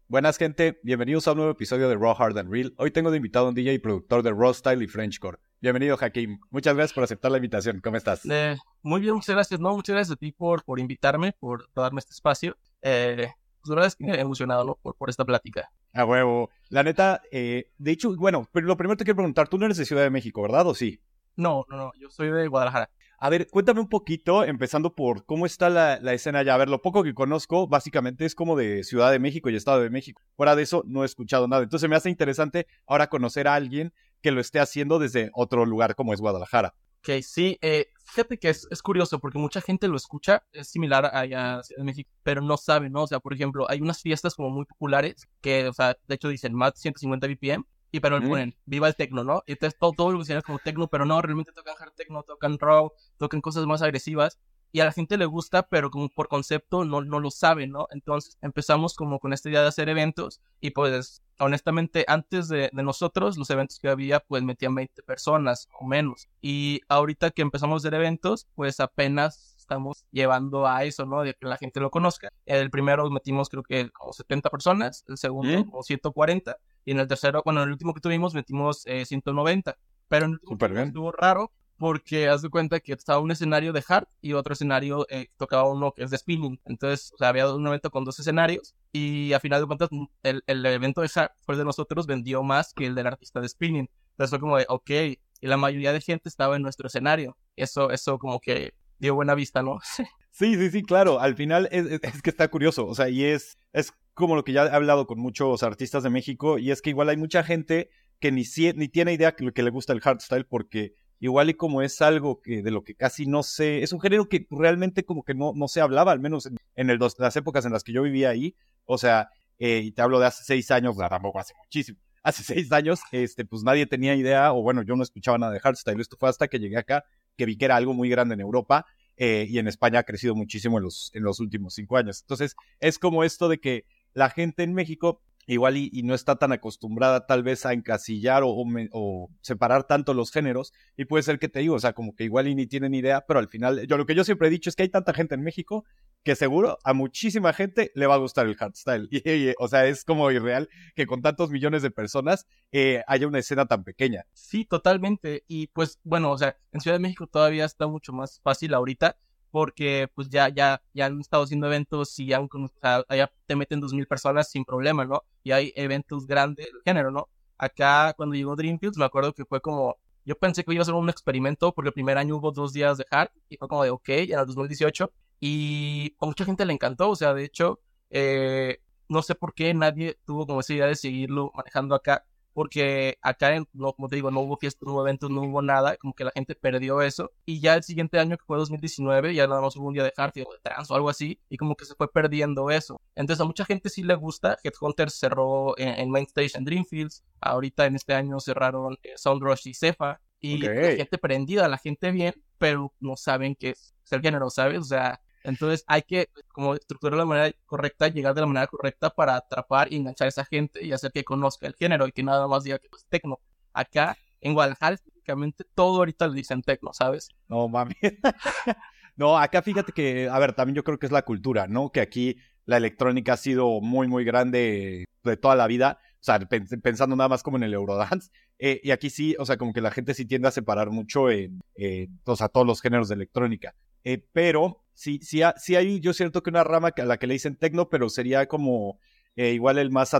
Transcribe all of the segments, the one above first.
Buenas gente, bienvenidos a un nuevo episodio de Raw, Hard and Real. Hoy tengo de invitado a un DJ y productor de Raw Style y Frenchcore. Bienvenido Hakim, muchas gracias por aceptar la invitación, ¿cómo estás? Muy bien, muchas gracias. No, muchas gracias a ti por invitarme, por darme este espacio. Pues la verdad es que emocionado, ¿no? por esta plática. A huevo, la neta, de hecho, bueno, pero lo primero te quiero preguntar, tú no eres de Ciudad de México, ¿verdad? ¿O sí? No, yo soy de Guadalajara. A ver, cuéntame un poquito, empezando por cómo está la escena allá. A ver, lo poco que conozco, básicamente es como de Ciudad de México y Estado de México. Fuera de eso, no he escuchado nada. Entonces me hace interesante ahora conocer a alguien que lo esté haciendo desde otro lugar como es Guadalajara. Ok, sí, fíjate que es curioso porque mucha gente lo escucha, es similar allá a Ciudad de México, pero no sabe, ¿no? O sea, por ejemplo, hay unas fiestas como muy populares que, o sea, de hecho dicen más 150 BPM, y pero le ponen viva el tecno, ¿no? Y entonces todo lo que se llama como tecno, pero no, realmente tocan hard techno, tocan raw, tocan cosas más agresivas. Y a la gente le gusta, pero como por concepto no lo sabe, ¿no? Entonces empezamos como con esta idea de hacer eventos y pues honestamente antes de nosotros los eventos que había pues metían 20 personas o menos. Y ahorita que empezamos a hacer eventos pues apenas estamos llevando a eso, ¿no? De que la gente lo conozca. El primero metimos creo que como 70 personas, el segundo como 140 y en el tercero, bueno, en el último que tuvimos metimos 190. Pero en el último estuvo raro porque haz de cuenta que estaba un escenario de hard y otro escenario tocaba uno que es de spinning. Entonces, o sea, había un evento con dos escenarios y a final de cuentas el evento de hard fue el de nosotros, vendió más que el del artista de spinning. Entonces fue como de, ok, y la mayoría de gente estaba en nuestro escenario. Eso como que dio buena vista, ¿no? Sí, claro, al final es que está curioso, o sea, y es como lo que ya he hablado con muchos artistas de México, y es que igual hay mucha gente que ni tiene idea que le gusta el hardstyle, porque igual y como es algo que de lo que casi no sé, es un género que realmente como que no se hablaba, al menos en las épocas en las que yo vivía ahí, o sea, y te hablo de hace 6 años, tampoco hace muchísimo, hace 6 años, pues nadie tenía idea, o bueno, yo no escuchaba nada de hardstyle, esto fue hasta que llegué acá, que vi que era algo muy grande en Europa, y en España ha crecido muchísimo en los últimos 5 años. Entonces, es como esto de que la gente en México igual y no está tan acostumbrada tal vez a encasillar o separar tanto los géneros, y puede ser que te digo, o sea, como que igual y ni tienen idea, pero al final, lo que yo siempre he dicho es que hay tanta gente en México que seguro a muchísima gente le va a gustar el hardstyle, o sea, es como irreal que con tantos millones de personas haya una escena tan pequeña. Sí, totalmente. Y pues bueno, o sea, en Ciudad de México todavía está mucho más fácil ahorita porque pues ya han estado haciendo eventos y o sea, allá te meten 2000 personas sin problema, ¿no? Y hay eventos grandes del género, ¿no? Acá cuando llegó Dreamfields me acuerdo que fue como, yo pensé que iba a ser un experimento porque el primer año hubo 2 días de hard y fue como de ok, en el 2018 y a mucha gente le encantó, o sea, de hecho, no sé por qué nadie tuvo como esa idea de seguirlo manejando acá porque acá, no, como te digo, no hubo fiestas, no hubo eventos, no hubo nada, como que la gente perdió eso, y ya el siguiente año, que fue 2019, ya nada más hubo un día de hard o de trance o algo así, y como que se fue perdiendo eso. Entonces a mucha gente sí le gusta. Headhunter cerró en Mainstage en Dreamfields, ahorita en este año cerraron Soundrush y Cefa, y la Okay. gente prendida, la gente bien, pero no saben qué es el género, ¿sabes? O sea, entonces hay que como estructurar de la manera correcta, llegar de la manera correcta para atrapar y enganchar a esa gente y hacer que conozca el género y que nada más diga que es tecno. Acá en Guadalajara específicamente todo ahorita le dicen tecno, ¿sabes? No, mami. No, acá fíjate que, a ver, también yo creo que es la cultura, ¿no? Que aquí la electrónica ha sido muy, muy grande de toda la vida, o sea, pensando nada más como en el Eurodance, y aquí sí, o sea, como que la gente sí tiende a separar mucho o sea, todos los géneros de electrónica, pero sí hay, yo siento que una rama a la que le dicen techno, pero sería como igual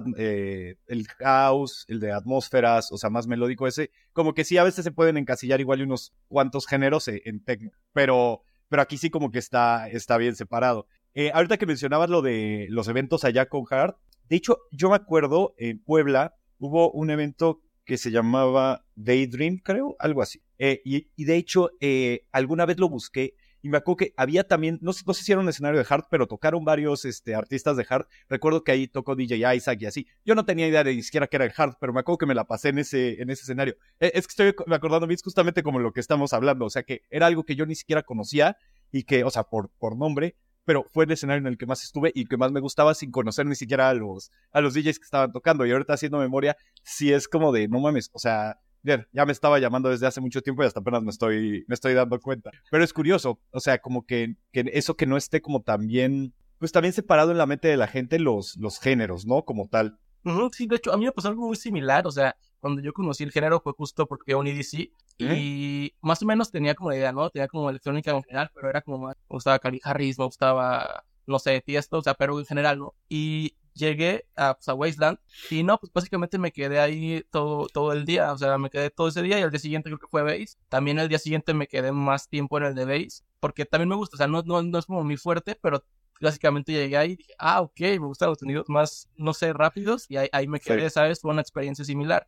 el house, el de atmósferas, o sea, más melódico ese, como que sí a veces se pueden encasillar igual unos cuantos géneros en techno, pero aquí sí como que está bien separado. Ahorita que mencionabas lo de los eventos allá con Hard, de hecho, yo me acuerdo, en Puebla hubo un evento que se llamaba Daydream, creo, algo así. Y de hecho, alguna vez lo busqué y me acuerdo que había también, no sé si era un escenario de Hard, pero tocaron varios artistas de Hard. Recuerdo que ahí tocó DJ Isaac y así. Yo no tenía idea de ni siquiera que era el Hard, pero me acuerdo que me la pasé en ese escenario. Es que estoy acordándome, es justamente como lo que estamos hablando, o sea que era algo que yo ni siquiera conocía y que, o sea, por nombre, pero fue el escenario en el que más estuve y que más me gustaba sin conocer ni siquiera a los DJs que estaban tocando. Y ahorita haciendo memoria, sí es como de, no mames, o sea, bien, ya me estaba llamando desde hace mucho tiempo y hasta apenas me estoy dando cuenta. Pero es curioso, o sea, como que eso que no esté como tan bien, pues también separado en la mente de la gente los géneros, ¿no? Como tal. Sí, de hecho, a mí me pasó algo muy similar, o sea, cuando yo conocí el género fue justo porque fui a un EDC y más o menos tenía como la idea, ¿no? Tenía como electrónica en general, pero era como más, me gustaba Calvin Harris, me gustaba, no sé, Tiesto, o sea, pero en general, ¿no? Y llegué pues, a Wasteland y no, pues básicamente me quedé ahí todo el día, o sea, me quedé todo ese día y al día siguiente creo que fue Bass. También el día siguiente me quedé más tiempo en el de Bass, porque también me gusta, o sea, no es como muy fuerte, pero básicamente llegué ahí y dije, ok, me gustan los sonidos más, no sé, rápidos, y ahí me quedé, ¿sabes? Fue una experiencia similar.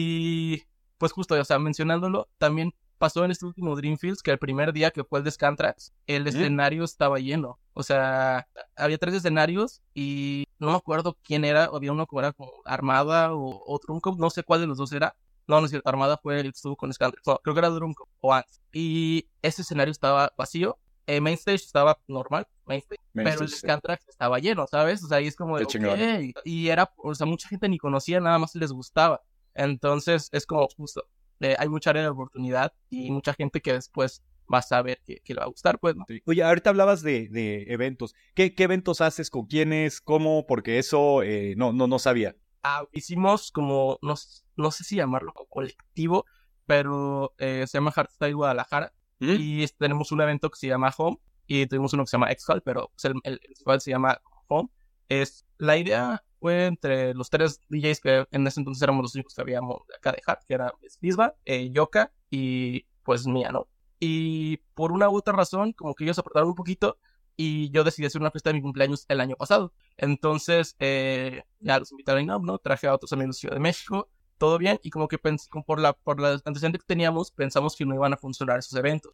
Y pues justo, o sea, mencionándolo, también pasó en este último Dreamfields que el primer día que fue el de Scantrax, el escenario estaba lleno. O sea, había 3 escenarios y no me acuerdo quién era, había uno que era como Armada o Drumcom, no sé cuál de los dos era. No es cierto, Armada fue el que estuvo con Scantrax, no, creo que era Drumcom o antes. Y ese escenario estaba vacío. Mainstage estaba normal, pero el Scantrax estaba lleno, ¿sabes? O sea, ahí es como de, okay. Y era, o sea, mucha gente ni conocía, nada más les gustaba. Entonces, es como justo, hay mucha área de oportunidad y mucha gente que después va a saber que le va a gustar, pues, ¿no? Oye, ahorita hablabas de eventos. ¿Qué eventos haces? ¿Con quiénes? ¿Cómo? Porque eso no sabía. Hicimos como, no sé si llamarlo como colectivo, pero se llama Hardstyle Guadalajara. Y tenemos un evento que se llama Home y tuvimos uno que se llama Excal, pero pues el festival se llama Home. La idea fue entre los 3 DJs que en ese entonces éramos los únicos que habíamos de acá de Hard, que era Bisba, Yoka y pues mía, ¿no? Y por una u otra razón, como que ellos aportaron un poquito y yo decidí hacer una fiesta de mi cumpleaños el año pasado. Entonces, ya los invitaron a ¿no? Traje a otros amigos de Ciudad de México, todo bien, y como que por la antecedente que teníamos, pensamos que no iban a funcionar esos eventos,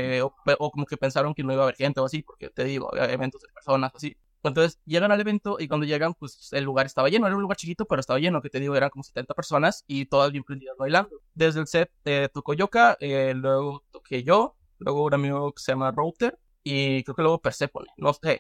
o como que pensaron que no iba a haber gente o así, porque te digo, había eventos de personas así. Entonces llegan al evento y cuando llegan, pues el lugar estaba lleno, era un lugar chiquito, pero estaba lleno, que te digo, eran como 70 personas y todas bien prendidas bailando. Desde el set tocó Yoka, luego toqué yo, luego un amigo que se llama Router, y creo que luego Persephone, no sé.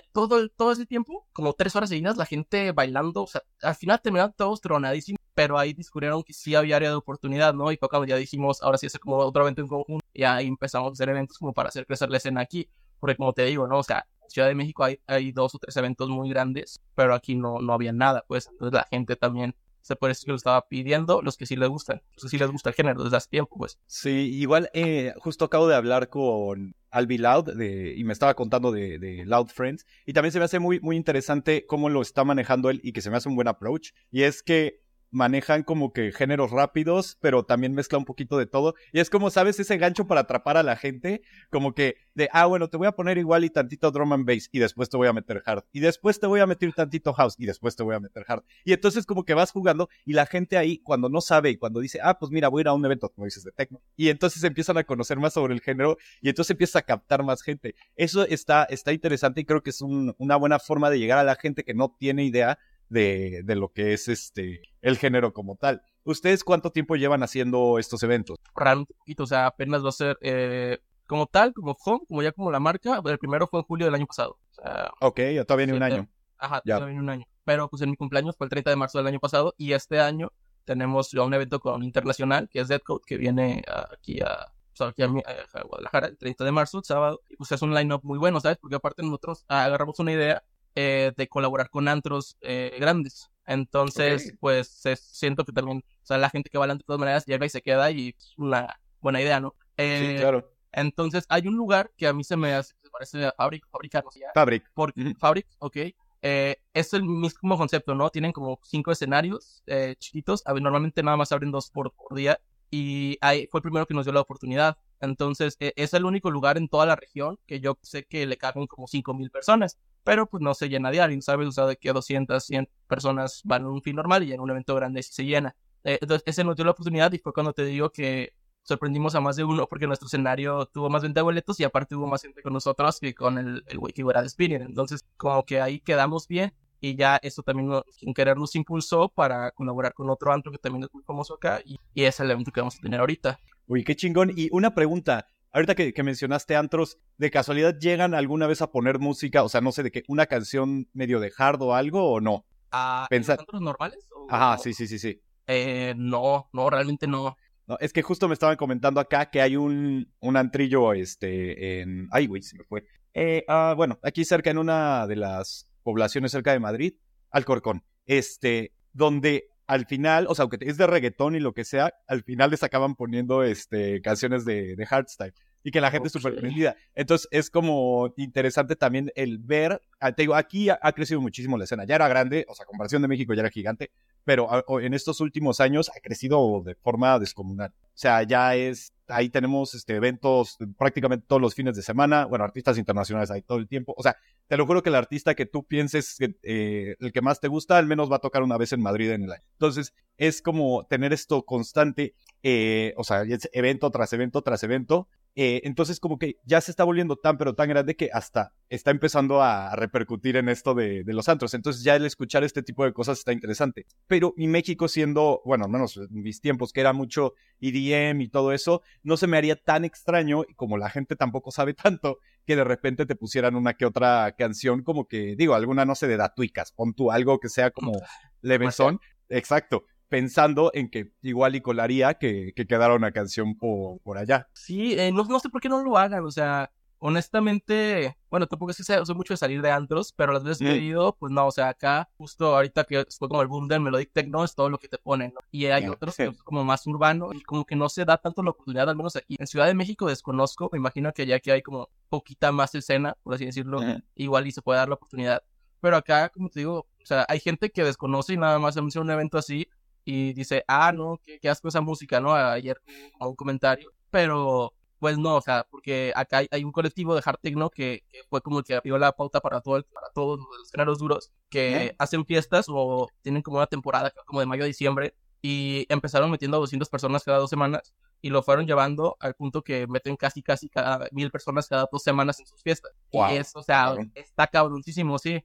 Todo ese tiempo, como 3 horas seguidas, la gente bailando, o sea, al final terminaron todos tronadísimos, pero ahí descubrieron que sí había área de oportunidad, ¿no? Y fue cuando ya dijimos, ahora sí hacer como otro evento en conjunto, y ahí empezamos a hacer eventos como para hacer crecer la escena aquí, porque como te digo, ¿no? O sea, en Ciudad de México hay 2 o 3 eventos muy grandes, pero aquí no había nada, pues, entonces la gente también se puede decir que lo estaba pidiendo, los que sí les gustan, los que sí les gusta el género desde hace tiempo, pues. Sí, igual justo acabo de hablar con Albi Loud y me estaba contando de Loud Friends y también se me hace muy, muy interesante cómo lo está manejando él y que se me hace un buen approach y es que manejan como que géneros rápidos, pero también mezcla un poquito de todo. Y es como, ¿sabes? Ese gancho para atrapar a la gente, como que bueno, te voy a poner igual y tantito drum and bass, y después te voy a meter hard, y después te voy a meter tantito house, y después te voy a meter hard. Y entonces como que vas jugando, y la gente ahí, cuando no sabe, y cuando dice, pues mira, voy a ir a un evento, como dices, de techno, y entonces empiezan a conocer más sobre el género, y entonces empieza a captar más gente. Eso está interesante, y creo que es una buena forma de llegar a la gente que no tiene idea de lo que es el género como tal. ¿Ustedes cuánto tiempo llevan haciendo estos eventos? Realmente poquito, o sea, apenas va a ser como tal, como Home, como ya como la marca. El primero fue en julio del año pasado. O sea, ok, todavía ni un año. Ajá, ya. Todavía ni un año. Pero pues en mi cumpleaños fue el 30 de marzo del año pasado y este año tenemos ya un evento con internacional que es Deadcode, que viene aquí a Guadalajara el 30 de marzo, sábado, y pues es un line-up muy bueno, ¿sabes? Porque aparte nosotros agarramos una idea de colaborar con antros grandes. Entonces, pues siento que también, o sea, la gente que va al antro de todas maneras llega y se queda y es una buena idea, ¿no? Sí, claro. Entonces, hay un lugar que a mí se parece a Fabric, no sé. Fabric. Fabric, ok. Es el mismo concepto, ¿no? Tienen como 5 escenarios chiquitos. Normalmente nada más abren 2 por día. Y ahí fue el primero que nos dio la oportunidad. Entonces, es el único lugar en toda la región que yo sé que le caben como 5,000 personas. Pero pues no se llena diario, ¿sabes? O sea, de que 200, 100 personas van en un fin normal y en un evento grande sí se llena. Entonces, ese nos dio la oportunidad y fue cuando te digo que sorprendimos a más de uno porque nuestro escenario tuvo más venta de boletos y aparte hubo más gente con nosotros que con el güey que era de Spirit. Entonces, como que ahí quedamos bien. Y ya eso también sin querer nos impulsó para colaborar con otro antro que también es muy famoso acá y es el evento que vamos a tener ahorita. Uy, qué chingón. Y una pregunta, ahorita que mencionaste antros, ¿de casualidad llegan alguna vez a poner música? O sea, no sé, de qué, una canción medio de hard o algo, ¿o no? ¿Antros normales? Ajá, sí. No, realmente no. No, es que justo me estaban comentando acá que hay un antrillo, ay, güey, se me fue. Bueno, aquí cerca en una de las poblaciones cerca de Madrid, Alcorcón, donde al final, o sea, aunque es de reggaetón y lo que sea, al final les acaban poniendo canciones de hardstyle y que la gente es súper prendida. Entonces es como interesante también el ver, te digo, aquí ha crecido muchísimo la escena, ya era grande, o sea, a comparación de México ya era gigante, pero en estos últimos años ha crecido de forma descomunal. O sea, ahí tenemos eventos prácticamente todos los fines de semana, bueno, artistas internacionales ahí todo el tiempo, o sea, te lo juro que el artista que tú pienses el que más te gusta, al menos va a tocar una vez en Madrid en el año. Entonces, es como tener esto constante, o sea, evento tras evento tras evento. Entonces, como que ya se está volviendo tan, pero tan grande que hasta está empezando a repercutir en esto de los antros. Entonces, ya el escuchar este tipo de cosas está interesante. Pero mi México siendo, bueno, al menos en mis tiempos, que era mucho EDM y todo eso, no se me haría tan extraño, y como la gente tampoco sabe tanto, que de repente te pusieran una que otra canción, como que, digo, alguna, no sé, de Datuicas, pon tú algo que sea como levesón, exacto, pensando en que igual y colaría que quedara una canción por allá. Sí, no sé por qué no lo hagan, o sea, honestamente, bueno, tampoco es que soy mucho de salir de antros, pero las veces que he ido, pues no, o sea, acá, justo ahorita que fue como el boom del Melodic Techno, es todo lo que te ponen, ¿no? Y hay otros que es como más urbano, y como que no se da tanto la oportunidad, al menos aquí. En Ciudad de México desconozco, me imagino que ya que hay como poquita más escena, por así decirlo, igual y se puede dar la oportunidad. Pero acá, como te digo, o sea, hay gente que desconoce y nada más anuncia un evento así, y dice, no, qué asco esa música, ¿no? Ayer a un comentario, pero pues no, o sea, porque acá hay un colectivo de hard techno que fue como el que abrió la pauta para todos los géneros duros, que hacen fiestas o tienen como una temporada como de mayo a diciembre, y empezaron metiendo a 200 personas cada 2 semanas, y lo fueron llevando al punto que meten casi cada 1000 personas cada 2 semanas en sus fiestas. Wow. Y eso, o sea, está cabroncísimo, sí.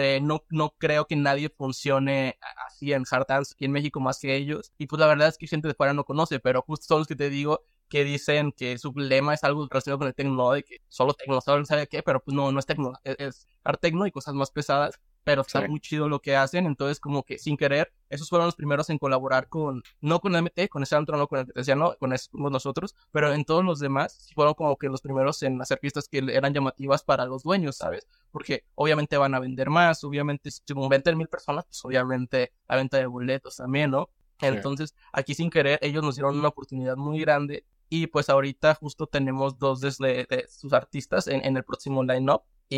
No creo que nadie funcione así en hard dance aquí en México más que ellos, y pues la verdad es que gente de fuera no conoce, pero justo son los que te digo que dicen que su lema es algo relacionado con el techno, de que solo techno, solo sabe qué, pero pues no es techno, es hard techno y cosas más pesadas, pero está muy chido lo que hacen. Entonces como que sin querer, esos fueron los primeros en colaborar no con MT, con ese antro, no con el que te decía, no, con eso nosotros, pero en todos los demás fueron como que los primeros en hacer fiestas que eran llamativas para los dueños, ¿sabes? Porque obviamente van a vender más, obviamente si venden 1000 personas, pues obviamente la venta de boletos también, ¿no? Entonces, aquí sin querer, ellos nos dieron una oportunidad muy grande, y pues ahorita justo tenemos 2 de sus artistas en el próximo line-up,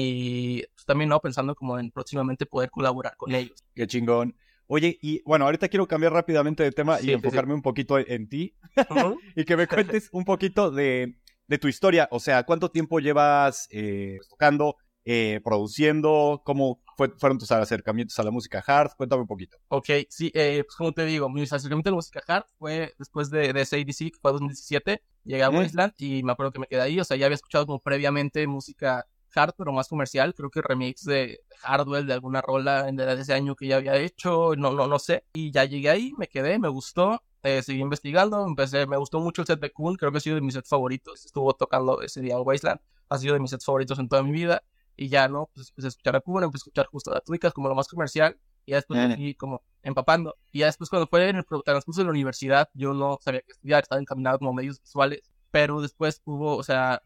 y pues también, ¿no? Pensando como en próximamente poder colaborar con ellos. Qué chingón. Oye, y bueno, ahorita quiero cambiar rápidamente de tema y enfocarme un poquito en ti y que me cuentes un poquito de tu historia. O sea, ¿cuánto tiempo llevas tocando, produciendo? ¿Cómo fueron tus acercamientos a la música hard? Cuéntame un poquito. Ok, sí, pues como te digo, mi acercamiento a la música hard fue después de SADC, que fue 2017. Llegué a Wasteland y me acuerdo que me quedé ahí. O sea, ya había escuchado como previamente música hard, pero más comercial. Creo que remix de Hardwell, de alguna rola de ese año que ya había hecho, no sé. Y ya llegué ahí, me quedé, me gustó. Seguí investigando, me gustó mucho el set de Kun, creo que ha sido de mis sets favoritos. Estuvo tocando ese día en Wasteland, ha sido de mis sets favoritos en toda mi vida. Y ya, ¿no? Pues empecé a escuchar a Kun, empecé a escuchar justo a Datuicas como lo más comercial, y ya después fui como empapando. Y ya después, cuando fue en el transcurso de la universidad, yo no sabía qué estudiar, estaba encaminado como medios visuales, pero después hubo, o sea,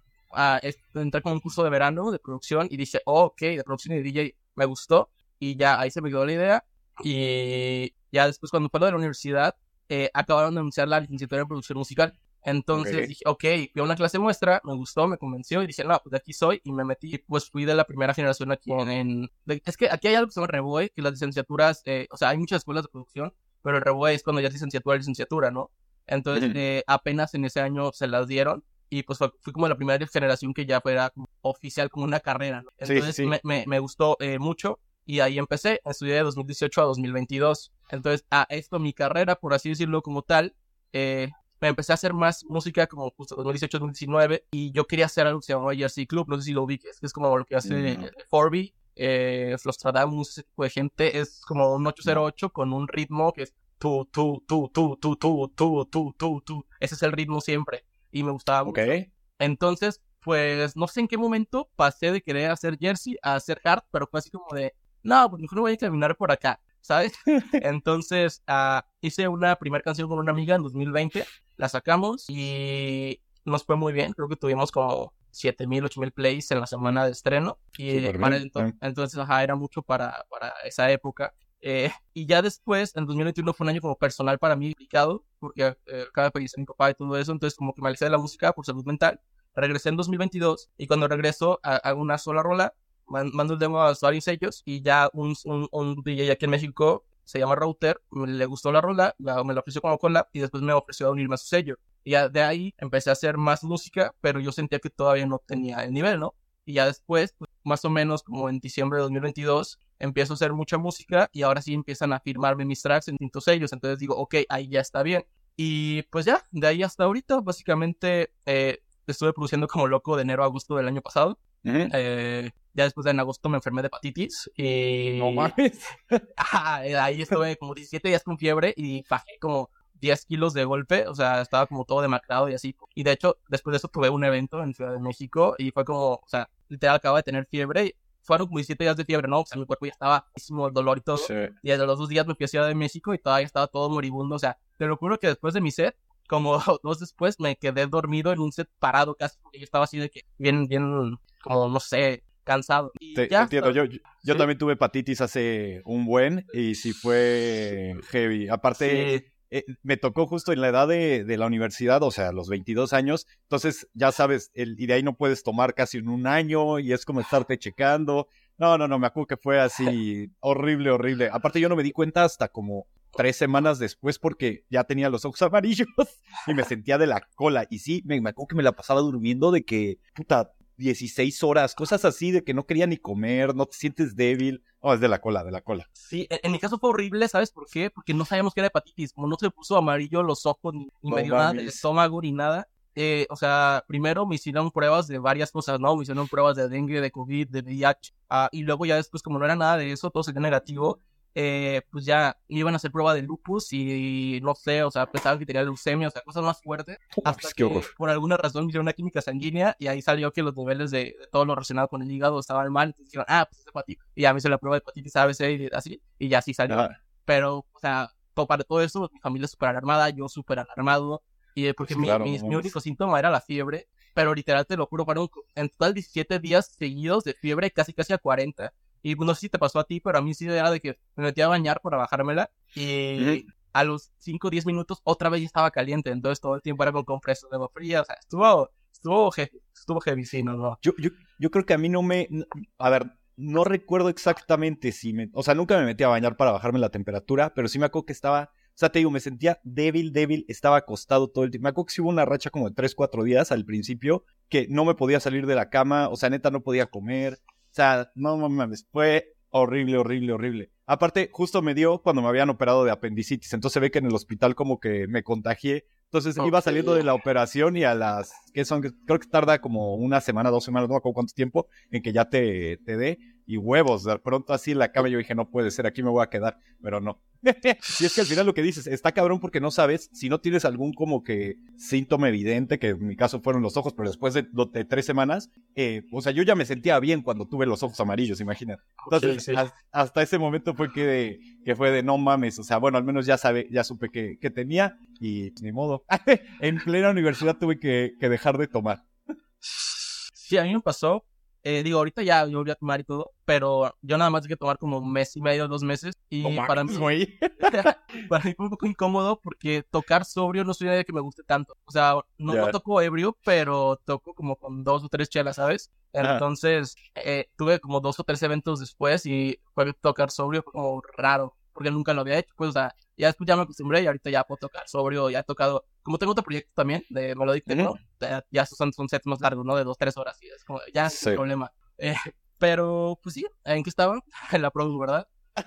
entré con un curso de verano de producción y dije, ok, de producción y de DJ me gustó, y ya ahí se me quedó la idea. Y ya después, cuando fue lo de la universidad, acabaron de anunciar la licenciatura en producción musical. Entonces dije, ok, fui a una clase muestra, me gustó, me convenció y dije, no, pues de aquí soy, y me metí. Pues fui de la primera generación aquí es que aquí hay algo que se llama Revoe, que las licenciaturas, o sea, hay muchas escuelas de producción, pero el Revoe es cuando ya es licenciatura, ¿no? Entonces apenas en ese año se las dieron, y pues fui como la primera generación que ya fuera como oficial como una carrera, ¿no? Entonces me gustó mucho. Y ahí empecé, estudié de 2018 a 2022. Entonces, esto, mi carrera, por así decirlo como tal, me empecé a hacer más música como justo 2018-2019, y yo quería hacer algo que se llamaba Jersey Club, no sé si lo ubiques, que es como lo que hace Forby, Flostradamus, ese tipo de gente. Es como un 808 con un ritmo que es tu. Ese es el ritmo siempre, y me gustaba mucho. Entonces, pues, no sé en qué momento pasé de querer hacer Jersey a hacer hard, pero fue así como de, no, pues mejor voy a caminar por acá, ¿sabes? Entonces, hice una primera canción con una amiga en 2020, la sacamos y nos fue muy bien. Creo que tuvimos como 7,000, 8,000 plays en la semana de estreno. Y entonces, era mucho para esa época. Y ya después, en 2021 fue un año como personal para mí complicado, porque acaba de fallecer mi papá y todo eso, entonces como que me alejé de la música por salud mental. Regresé en 2022 y cuando regreso hago una sola rola, mando el demo a varios sellos y ya un DJ aquí en México, se llama Router, le gustó la rola, me la ofreció como collab y después me ofreció a unirme a su sello. Y ya de ahí empecé a hacer más música, pero yo sentía que todavía no tenía el nivel, ¿no? Y ya después, pues, más o menos como en diciembre de 2022, empiezo a hacer mucha música y ahora sí empiezan a firmarme mis tracks en distintos sellos. Entonces digo, ok, ahí ya está bien. Y pues ya, de ahí hasta ahorita, básicamente estuve produciendo como loco de enero a agosto del año pasado. Ya después en agosto me enfermé de hepatitis y... No mames. Ahí estuve como 17 días con fiebre y bajé como 10 kilos de golpe, o sea, estaba como todo demacrado y así. Y de hecho, después de eso tuve un evento en Ciudad de México y fue como, o sea, literal acababa de tener fiebre y fueron como 17 días de fiebre, ¿no? O sea, mi cuerpo ya estaba muchísimo el dolor y todo. Sí. Y desde los 2 días me fui a Ciudad de México y todavía estaba todo moribundo, o sea, te lo juro que después de mi set, como 2 después, me quedé dormido en un set parado casi, porque yo estaba así de que bien, como, no sé, cansado. Y te entiendo, yo también tuve hepatitis hace un buen y sí fue heavy. Aparte, me tocó justo en la edad de la universidad, o sea, a los 22 años, entonces ya sabes, y de ahí no puedes tomar casi en un año y es como estarte checando. No, me acuerdo que fue así horrible. Aparte yo no me di cuenta hasta como 3 semanas después porque ya tenía los ojos amarillos y me sentía de la cola. Y sí, me acuerdo que me la pasaba durmiendo de que, 16 horas, cosas así de que no quería ni comer, no te sientes débil. No, es de la cola. Sí, en mi caso fue horrible, ¿sabes por qué? Porque no sabíamos que era hepatitis, como no se puso amarillo los ojos, ni me dio nada del estómago, ni nada. O sea, primero me hicieron pruebas de varias cosas, ¿no? Me hicieron pruebas de dengue, de COVID, de VIH, y luego ya después, como no era nada de eso, todo se dio negativo, pues ya iban a hacer prueba de lupus y no sé, o sea, pensaban que tenía leucemia, o sea, cosas más fuertes, hasta que por alguna razón hicieron una química sanguínea y ahí salió que los niveles de todo lo relacionado con el hígado estaban mal, entonces dijeron, pues es hepatitis, y ya me hice la prueba de hepatitis A, B, C y así, y ya sí salió, pero, o sea, para todo eso, mi familia súper alarmada, yo súper alarmado, y porque mi único síntoma era la fiebre, pero literal, te lo juro, fueron en total 17 días seguidos de fiebre, casi a 40. Y no sé si te pasó a ti, pero a mí sí era de que me metía a bañar para bajármela y a los 5 o 10 minutos otra vez ya estaba caliente. Entonces todo el tiempo era con compresas de agua fría. O sea, estuvo heavy, sí, no. Yo creo que a mí a ver, no recuerdo exactamente o sea, nunca me metí a bañar para bajarme la temperatura, pero sí me acuerdo que estaba, o sea, te digo, me sentía débil, estaba acostado todo el tiempo. Me acuerdo que sí hubo una racha como de 3, 4 días al principio que no me podía salir de la cama, o sea, neta no podía comer. O sea, no mames, fue horrible. Aparte, justo me dio cuando me habían operado de apendicitis, entonces se ve que en el hospital como que me contagié. Entonces iba saliendo de la operación y creo que tarda como 1 semana, 2 semanas, no me acuerdo cuánto tiempo, en que ya te dé, y huevos, de pronto así en la cama yo dije, no puede ser, aquí me voy a quedar, pero no. Y es que al final lo que dices, está cabrón porque no sabes, si no tienes algún como que síntoma evidente, que en mi caso fueron los ojos, pero después de 3 semanas, o sea, yo ya me sentía bien cuando tuve los ojos amarillos, imagínate. Entonces, sí. Hasta ese momento fue que fue de no mames, o sea, bueno, al menos ya supe que tenía, y ni modo. En plena universidad tuve que dejar de tomar. Sí, a mí me pasó. Digo, ahorita ya yo volví a tomar y todo, pero yo nada más tuve que tomar como 1 mes y medio, 2 meses. Y para mí fue un poco incómodo porque tocar sobrio no soy nadie que me guste tanto. O sea, no toco ebrio, pero toco como con 2 o 3 chelas, ¿sabes? Entonces, tuve como 2 o 3 eventos después y fue tocar sobrio como raro, porque nunca lo había hecho. Pues, o sea, ya después ya me acostumbré y ahorita ya puedo tocar sobrio, ya he tocado, como tengo otro proyecto también de Melodic Techno, ya son sets más largos, ¿no? De 2-3 horas y es como, ya sin problema. Pero, pues sí, ¿en qué estaba? En la produ, ¿verdad?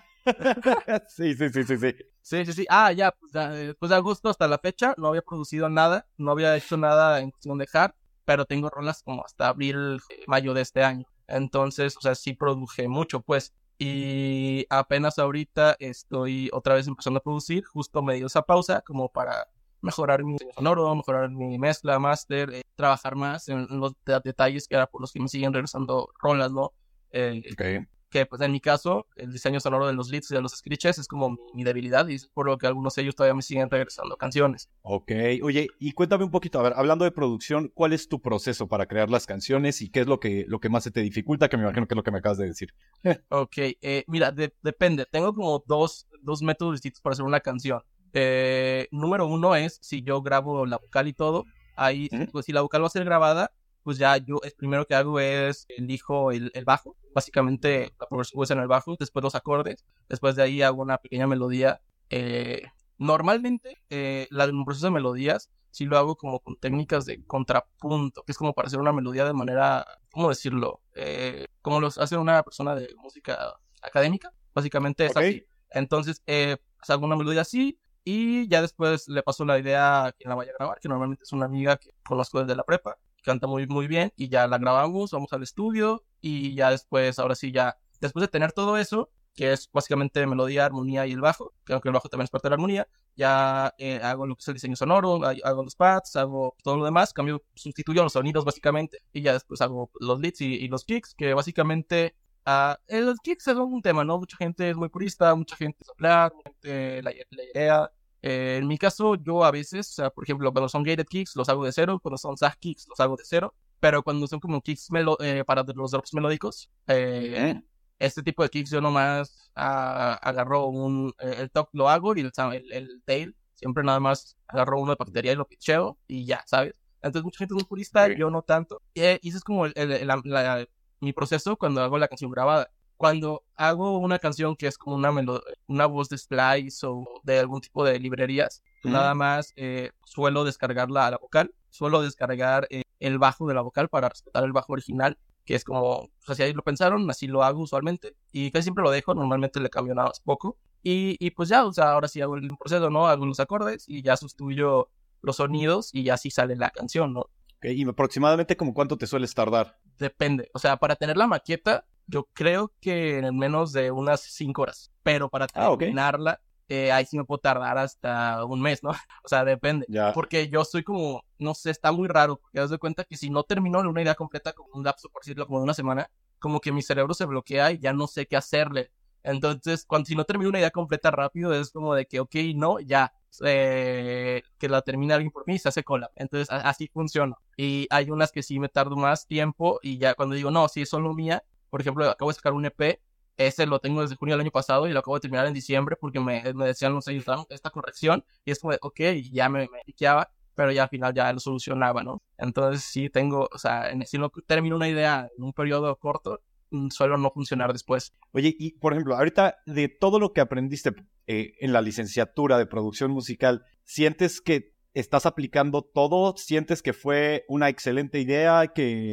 Sí. Sí. Ya, pues después de agosto hasta la fecha no había producido nada, no había hecho nada en cuestión de hard, pero tengo rolas como hasta abril, mayo de este año. Entonces, o sea, sí produje mucho, pues. Y apenas ahorita estoy otra vez empezando a producir, justo me dio esa pausa como para mejorar mi sonoro, mejorar mi mezcla, máster, trabajar más en los detalles que era por los que me siguen regresando rolas, ¿no? que pues en mi caso, el diseño sonoro de los leads y de los screeches es como mi debilidad y es por lo que algunos de ellos todavía me siguen regresando canciones. Ok, oye, y cuéntame un poquito, a ver, hablando de producción, ¿cuál es tu proceso para crear las canciones y qué es lo que más se te dificulta? Que me imagino que es lo que me acabas de decir. Ok, mira, depende. Tengo como dos métodos distintos para hacer una canción. Número uno es si yo grabo la vocal y todo. Ahí, pues si la vocal va a ser grabada, pues ya yo, el primero que hago es elijo el bajo. Básicamente la progresión es en el bajo, después los acordes. Después de ahí hago una pequeña melodía. Normalmente, el proceso de melodías sí lo hago como con técnicas de contrapunto, que es como para hacer una melodía de manera, ¿cómo decirlo? Como los hace una persona de música académica, básicamente es así. Entonces, hago una melodía así y ya después le paso la idea a quien la vaya a grabar, que normalmente es una amiga que conozco desde la prepa, canta muy, muy bien y ya la grabamos, vamos al estudio y ya después, ahora sí, ya después de tener todo eso, que es básicamente melodía, armonía y el bajo, que aunque el bajo también es parte de la armonía, ya hago lo que es el diseño sonoro, hago los pads, hago todo lo demás, sustituyo los sonidos básicamente, y ya después hago los leads y los kicks, que básicamente los kicks es un tema, ¿no? Mucha gente es muy purista, mucha gente es hablar, mucha gente la idea. En mi caso, yo a veces, o sea, por ejemplo, cuando son gated kicks los hago de cero, cuando son sag kicks los hago de cero, pero cuando son como kicks para los drops melódicos, este tipo de kicks yo nomás agarro el top lo hago y el tail siempre nada más agarro uno de batería y lo pitcheo y ya, ¿sabes? Entonces mucha gente es muy purista, yo no tanto. Y ese es como mi proceso cuando hago la canción grabada. Cuando hago una canción que es como una voz de Splice o de algún tipo de librerías, nada más suelo descargarla a la vocal, suelo descargar el bajo de la vocal para respetar el bajo original, que es como, o sea, si ahí lo pensaron, así lo hago usualmente, y casi siempre lo dejo, normalmente le cambio nada más poco, y pues ya, o sea, ahora sí hago el proceso, ¿no? Hago los acordes y ya sustituyo los sonidos y ya así sale la canción, ¿no? Okay, ¿y aproximadamente como cuánto te sueles tardar? Depende, o sea, para tener la maqueta, yo creo que en menos de unas 5 horas, pero para terminarla, ahí sí me puedo tardar hasta un mes, ¿no? O sea, depende. Ya. Porque yo soy como, no sé, está muy raro, porque das de cuenta que si no termino una idea completa, como un lapso, por decirlo, como de una semana, como que mi cerebro se bloquea y ya no sé qué hacerle. Entonces, si no termino una idea completa rápido, es como de que, ok, no, ya, que la termine alguien por mí y se hace cola. Entonces, así funciona. Y hay unas que sí me tardo más tiempo y ya cuando digo, no, sí, es solo mía. Por ejemplo, acabo de sacar un EP, ese lo tengo desde junio del año pasado y lo acabo de terminar en diciembre porque me decían los sellos, esta corrección, y es como de, ok, ya me piqueaba, pero ya al final ya lo solucionaba, ¿no? Entonces sí tengo, o sea, si no termino una idea en un periodo corto, suele no funcionar después. Oye, y por ejemplo, ahorita de todo lo que aprendiste en la licenciatura de producción musical, ¿sientes que estás aplicando todo? ¿Sientes que fue una excelente idea?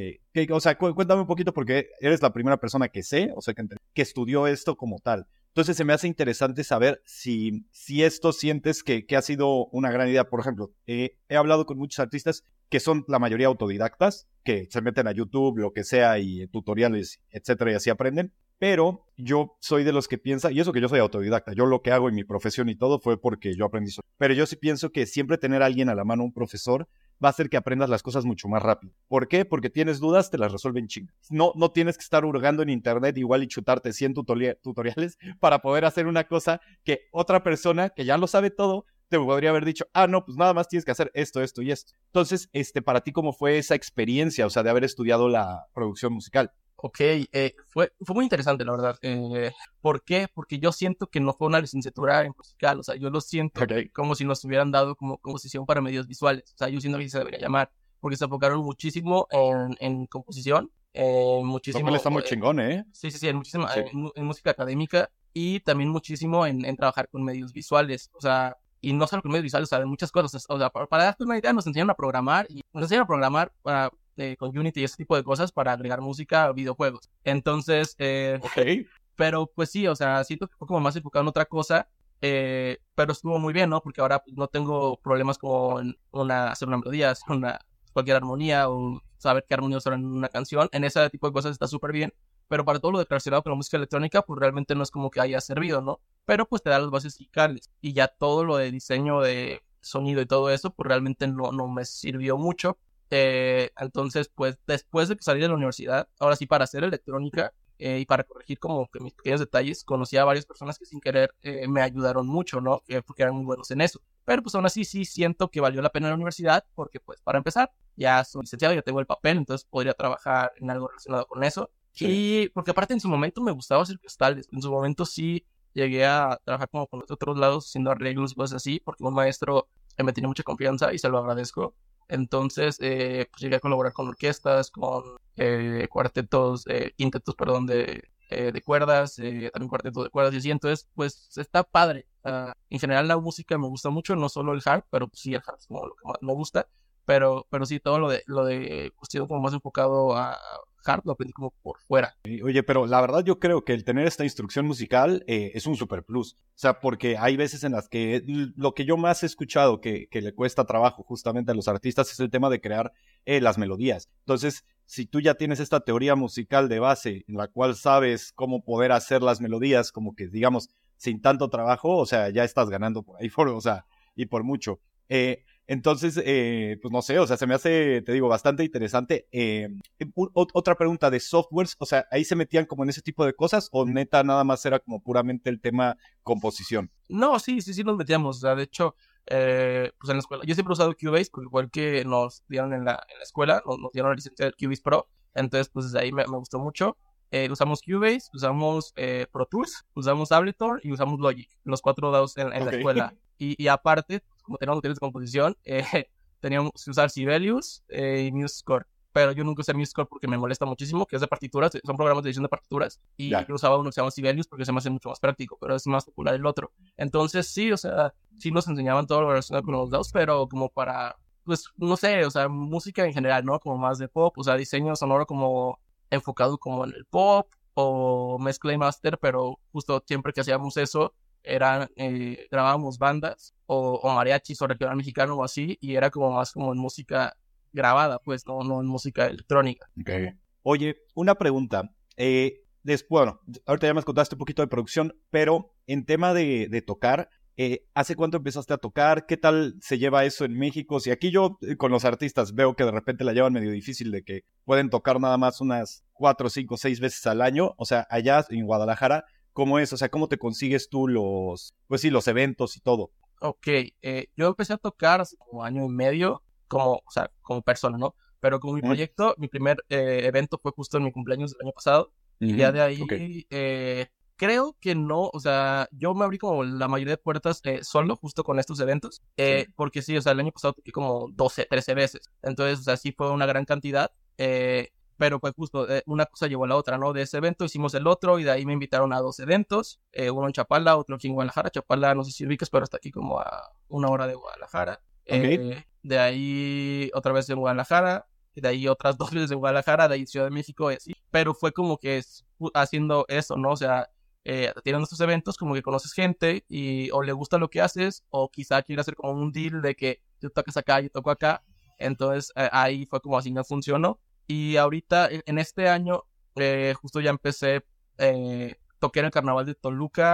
O sea, cuéntame un poquito porque eres la primera persona que sé, o sea, que estudió esto como tal. Entonces se me hace interesante saber si esto sientes que ha sido una gran idea. Por ejemplo, he hablado con muchos artistas que son la mayoría autodidactas, que se meten a YouTube, lo que sea, y tutoriales, etcétera, y así aprenden. Pero yo soy de los que piensa, y eso que yo soy autodidacta, yo lo que hago en mi profesión y todo fue porque yo aprendí solo. Pero yo sí pienso que siempre tener a alguien a la mano, un profesor, va a hacer que aprendas las cosas mucho más rápido. ¿Por qué? Porque tienes dudas, te las resuelven chingo. No tienes que estar hurgando en internet igual y chutarte 100 tutoriales para poder hacer una cosa que otra persona que ya lo sabe todo te podría haber dicho, no, pues nada más tienes que hacer esto, esto y esto. Entonces, para ti, ¿cómo fue esa experiencia, o sea, de haber estudiado la producción musical? Ok, fue muy interesante, la verdad. ¿Por qué? Porque yo siento que no fue una licenciatura en musical, o sea, yo lo siento como si nos hubieran dado como composición para medios visuales, o sea, yo siento que se debería llamar, porque se enfocaron muchísimo en composición, muchísimo... Lo cual está muy chingón, ¿eh? Sí, en música académica y también muchísimo en trabajar con medios visuales, o sea, y no solo con medios visuales, o sea, en muchas cosas, o sea, para darte una idea, nos enseñan a programar para con Unity y ese tipo de cosas para agregar música a videojuegos. Entonces, pero pues sí, o sea, siento que fue como más enfocado en otra cosa, pero estuvo muy bien, ¿no? Porque ahora pues, no tengo problemas como hacer una melodía, hacer cualquier armonía o saber qué armonía usar en una canción. En ese tipo de cosas está súper bien, pero para todo lo relacionado con la música electrónica, pues realmente no es como que haya servido, ¿no? Pero pues te da las bases musicales y ya todo lo de diseño de sonido y todo eso, pues realmente no me sirvió mucho. Entonces, pues después de que salí de la universidad, ahora sí para hacer electrónica, y para corregir como que mis pequeños detalles, conocí a varias personas que sin querer me ayudaron mucho, ¿no? Porque eran muy buenos en eso. Pero pues aún así sí siento que valió la pena la universidad porque pues para empezar ya soy licenciado, ya tengo el papel, entonces podría trabajar en algo relacionado con eso. Sí. Y porque aparte en su momento me gustaba hacer cristales, en su momento sí llegué a trabajar como con otros lados haciendo arreglos y cosas así, porque un maestro me tenía mucha confianza y se lo agradezco. Entonces, pues llegué a colaborar con orquestas, con quintetos, perdón, de cuerdas, también cuartetos de cuerdas y así. Entonces, pues está padre. En general la música me gusta mucho, no solo el hard, pero pues, sí, el hard es como lo que más me gusta. Pero sí, todo lo de cuestión como más enfocado a hard lo aprendí como por fuera. Oye, pero la verdad yo creo que el tener esta instrucción musical es un super plus. O sea, porque hay veces en las que lo que yo más he escuchado que le cuesta trabajo justamente a los artistas es el tema de crear las melodías. Entonces, si tú ya tienes esta teoría musical de base en la cual sabes cómo poder hacer las melodías, como que digamos, sin tanto trabajo, o sea, ya estás ganando por ahí, o sea, y por mucho. Entonces, pues no sé, o sea, se me hace, te digo, bastante interesante. Otra pregunta de softwares, o sea, ¿ahí se metían como en ese tipo de cosas o neta nada más era como puramente el tema composición? No, sí nos metíamos, o sea, de hecho, pues en la escuela, yo siempre he usado Cubase, porque igual que nos dieron en la escuela, nos dieron la licencia del Cubase Pro, entonces pues desde ahí me gustó mucho. Usamos Cubase, usamos Pro Tools, usamos Ableton y usamos Logic, los 4 dados en la escuela. Y aparte, como teníamos materias de composición, teníamos que usar Sibelius y MuseScore. Pero yo nunca usé MuseScore porque me molesta muchísimo, que es de partituras, son programas de edición de partituras. Y yo usaba uno que se llama Sibelius porque se me hace mucho más práctico, pero es más popular el otro. Entonces sí, o sea, sí nos enseñaban todo lo relacionado con los dados, pero como para, pues, no sé, o sea, música en general, ¿no? Como más de pop, o sea, diseño sonoro como enfocado como en el pop o mezcla y master, pero justo siempre que hacíamos eso, grabábamos bandas o mariachis o regional mexicano o así, y era como más como en música grabada, pues, no en música electrónica. Okay. Oye, una pregunta. Bueno, ahorita ya me contaste un poquito de producción, pero en tema de tocar, ¿hace cuánto empezaste a tocar? ¿Qué tal se lleva eso en México? Si aquí yo con los artistas veo que de repente la llevan medio difícil de que pueden tocar nada más unas 4, 5, 6 veces al año, o sea, allá en Guadalajara, ¿cómo es? O sea, ¿cómo te consigues tú los eventos y todo? Ok, yo empecé a tocar hace como año y medio, como persona, ¿no? Pero como mi proyecto, mi primer evento fue justo en mi cumpleaños del año pasado, y ya de ahí, creo que no, o sea, yo me abrí como la mayoría de puertas solo, justo con estos eventos, porque sí, o sea, el año pasado toqué como 12, 13 veces, entonces, o sea, sí fue una gran cantidad, pero pues justo una cosa llevó a la otra, ¿no? De ese evento hicimos el otro y de ahí me invitaron a 2 eventos, uno en Chapala, otro aquí en Guadalajara. Chapala, no sé si ubicas, pero está aquí como a 1 hora de Guadalajara. De ahí otra vez en Guadalajara, de ahí otras 2 veces en Guadalajara, de ahí Ciudad de México y así. Pero fue como que haciendo eso, ¿no? O sea, teniendo estos eventos como que conoces gente y o le gusta lo que haces o quizá quiere hacer como un deal de que tú tocas acá, yo toco acá. Entonces ahí fue como así no funcionó. Y ahorita, en este año, justo ya empecé, toqué en el Carnaval de Toluca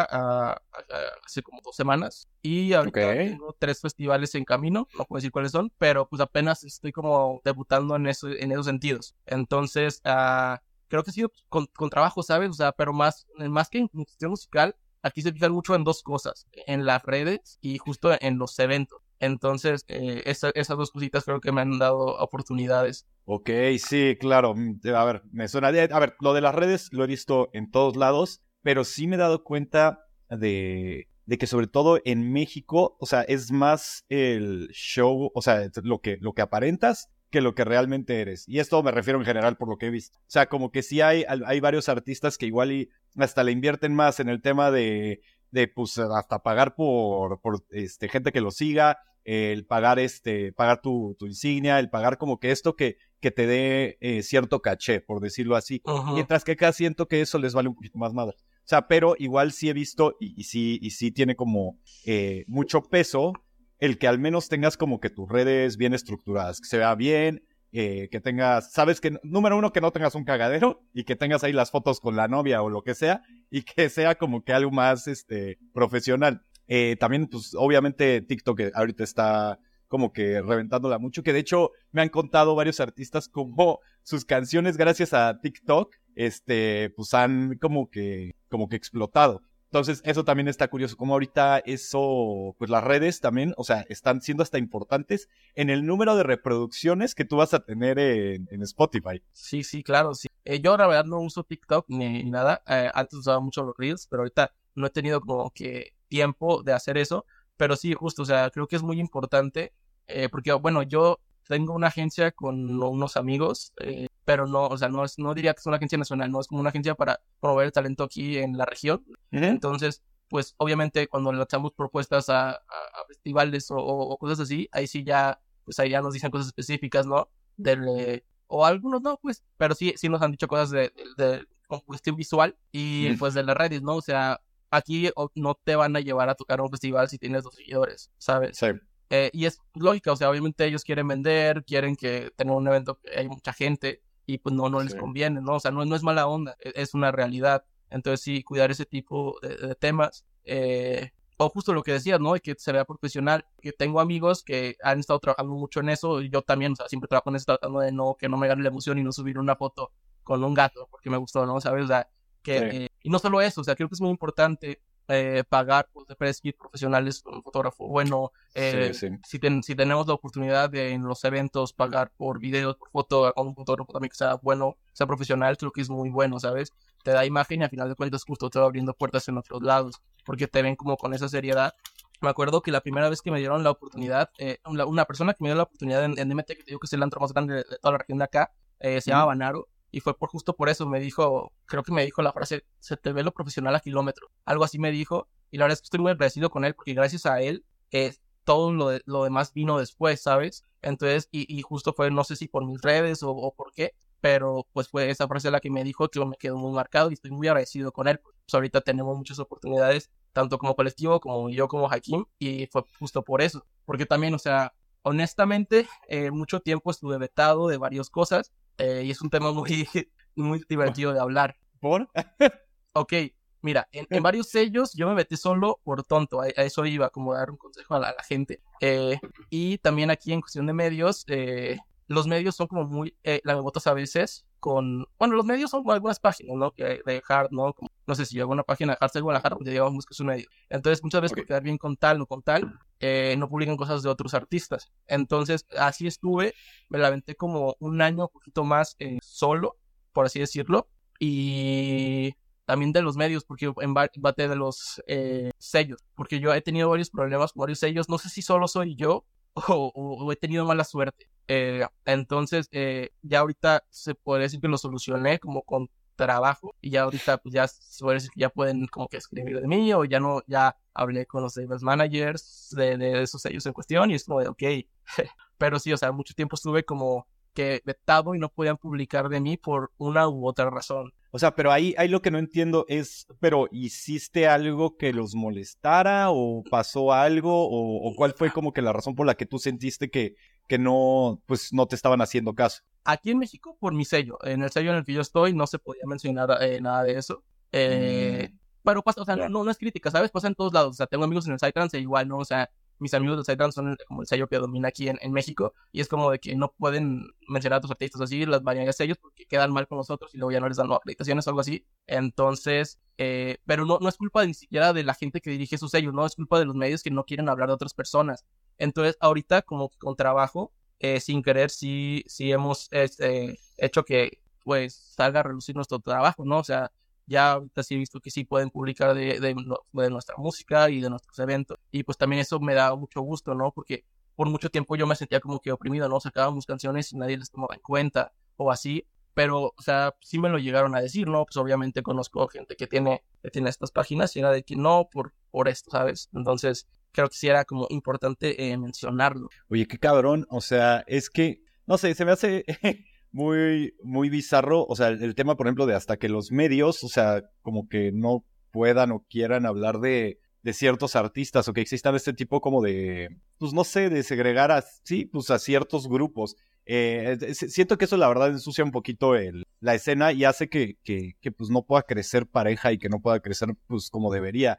hace como 2 semanas. Y ahorita tengo 3 festivales en camino, no puedo decir cuáles son, pero pues apenas estoy como debutando en esos sentidos. Entonces, creo que ha sido con trabajo, ¿sabes? O sea, pero más que en cuestión musical, aquí se fijan mucho en 2 cosas, en las redes y justo en los eventos. Entonces, esas 2 cositas creo que me han dado oportunidades. Ok, sí, claro. A ver, me suena. A ver, lo de las redes lo he visto en todos lados, pero sí me he dado cuenta de que sobre todo en México, o sea, es más el show, o sea, lo que aparentas que lo que realmente eres. Y esto me refiero en general por lo que he visto. O sea, como que sí hay varios artistas que igual y hasta le invierten más en el tema de pues hasta pagar por gente que lo siga, el pagar tu insignia, el pagar como que esto que te dé cierto caché, por decirlo así. Mientras que acá siento que eso les vale un poquito más madre. O sea, pero igual sí he visto y sí tiene como mucho peso el que al menos tengas como que tus redes bien estructuradas, que se vea bien, que tengas, sabes que, número 1, que no tengas un cagadero y que tengas ahí las fotos con la novia o lo que sea y que sea como que algo más profesional. También, pues, obviamente TikTok ahorita está como que reventándola mucho, que de hecho me han contado varios artistas como sus canciones gracias a TikTok pues han como que explotado. Entonces, eso también está curioso, como ahorita eso, pues las redes también, o sea, están siendo hasta importantes en el número de reproducciones que tú vas a tener en Spotify. Sí, sí, claro, sí. Yo la verdad no uso TikTok ni nada. Antes usaba mucho los Reels, pero ahorita no he tenido como que tiempo de hacer eso. Pero sí, justo, o sea, creo que es muy importante porque, bueno, yo tengo una agencia con unos amigos, pero no, o sea, no diría que es una agencia nacional, no es como una agencia para promover el talento aquí en la región. Uh-huh. Entonces, pues obviamente cuando lanzamos propuestas a festivales o cosas así, ahí sí ya, pues ahí ya nos dicen cosas específicas, ¿no? O algunos no, pues, pero sí nos han dicho cosas de cuestión visual y pues de las redes, ¿no? O sea, aquí no te van a llevar a tocar un festival si tienes 2 seguidores, ¿sabes? Sí. Y es lógica, o sea, obviamente ellos quieren vender, quieren que tenga un evento que hay mucha gente y pues no les conviene, ¿no? O sea, no es mala onda, es una realidad. Entonces sí, cuidar ese tipo de temas. O justo lo que decías, ¿no? De que se vea profesional. Que tengo amigos que han estado trabajando mucho en eso y yo también, o sea, siempre trabajo en eso tratando de que no me gane la emoción y no subir una foto con un gato porque me gustó, ¿no? ¿Sabes? O sea, y no solo eso, o sea, creo que es muy importante pagar pues, de preskit profesionales con un fotógrafo bueno. Si tenemos la oportunidad de en los eventos pagar por videos, por foto, con un fotógrafo también que sea bueno, sea profesional, creo que es muy bueno, ¿sabes? Te da imagen y al final de cuentas justo te va abriendo puertas en otros lados, porque te ven como con esa seriedad. Me acuerdo que la primera vez que me dieron la oportunidad, una persona que me dio la oportunidad en DMT, que te digo que es el antro más grande de toda la región de acá, se llama Banaro, y fue justo por eso, creo que me dijo la frase, se te ve lo profesional a kilómetro, algo así me dijo, y la verdad es que estoy muy agradecido con él, porque gracias a él, todo lo demás vino después, ¿sabes? Entonces, y justo fue, no sé si por mis redes o por qué, pero pues fue esa frase la que me dijo que me quedó muy marcado y estoy muy agradecido con él. Pues ahorita tenemos muchas oportunidades, tanto como colectivo, como yo, como Hakim, y fue justo por eso. Porque también, o sea, honestamente, mucho tiempo estuve vetado de varias cosas, y es un tema muy, muy divertido de hablar. ¿Por? Ok, mira, en varios sellos yo me metí solo por tonto, a eso iba, como dar un consejo a la gente. Y también aquí en cuestión de medios, los medios son como muy lamebotas a veces bueno, los medios son algunas páginas, ¿no? Que de Hard, ¿no? Como, no sé si yo hago una página de Hardstyle Guadalajara, pues digamos, buscas un medio. Entonces, muchas veces por quedar bien con tal o con tal, no publican cosas de otros artistas. Entonces, así estuve, me la aventé como un año, un poquito más solo, por así decirlo. Y también de los medios, porque en bate de los sellos, porque yo he tenido varios problemas con varios sellos, no sé si solo soy yo o he tenido mala suerte. Entonces, ya ahorita se podría decir que lo solucioné como con trabajo y ya ahorita pues ya se puede decir que ya pueden como que escribir de mí o ya no, ya hablé con los label managers de esos sellos en cuestión y es como de ok, pero sí, o sea, mucho tiempo estuve como que vetado y no podían publicar de mí por una u otra razón. O sea, pero ahí lo que no entiendo es, pero ¿hiciste algo que los molestara o pasó algo o cuál fue como que la razón por la que tú sentiste que no, pues no te estaban haciendo caso? Aquí en México, por mi sello. En el sello en el que yo estoy no se podía mencionar nada de eso. Pero pasa, o sea, no es crítica, ¿sabes? Pasa en todos lados. O sea, tengo amigos en el Psytrance e igual, ¿no? O sea, mis amigos del Psytrance son como el sello que domina aquí en México y es como de que no pueden mencionar a tus artistas así, las mayoría de sellos, porque quedan mal con nosotros y luego ya no les dan acreditaciones o algo así. Entonces, pero no es culpa ni siquiera de la gente que dirige sus sellos, no es culpa de los medios que no quieren hablar de otras personas. Entonces, ahorita como con trabajo, sin querer, sí hemos hecho que pues salga a relucir nuestro trabajo, ¿no? O sea, ya ahorita sí he visto que sí pueden publicar de nuestra música y de nuestros eventos. Y pues también eso me da mucho gusto, ¿no? Porque por mucho tiempo yo me sentía como que oprimido, ¿no? Sacábamos canciones y nadie las tomaba en cuenta o así. Pero, o sea, sí me lo llegaron a decir, ¿no? Pues obviamente conozco gente que tiene estas páginas y era de que no, por esto, ¿sabes? Entonces, creo que sí era como importante mencionarlo. Oye, qué cabrón, o sea, es que, no sé, se me hace muy, muy bizarro, o sea, el tema, por ejemplo, de hasta que los medios, o sea, como que no puedan o quieran hablar de ciertos artistas o que existan este tipo como de, pues no sé, de segregar a ciertos grupos. Siento que eso la verdad ensucia un poquito la escena y hace que pues no pueda crecer pareja y que no pueda crecer pues como debería.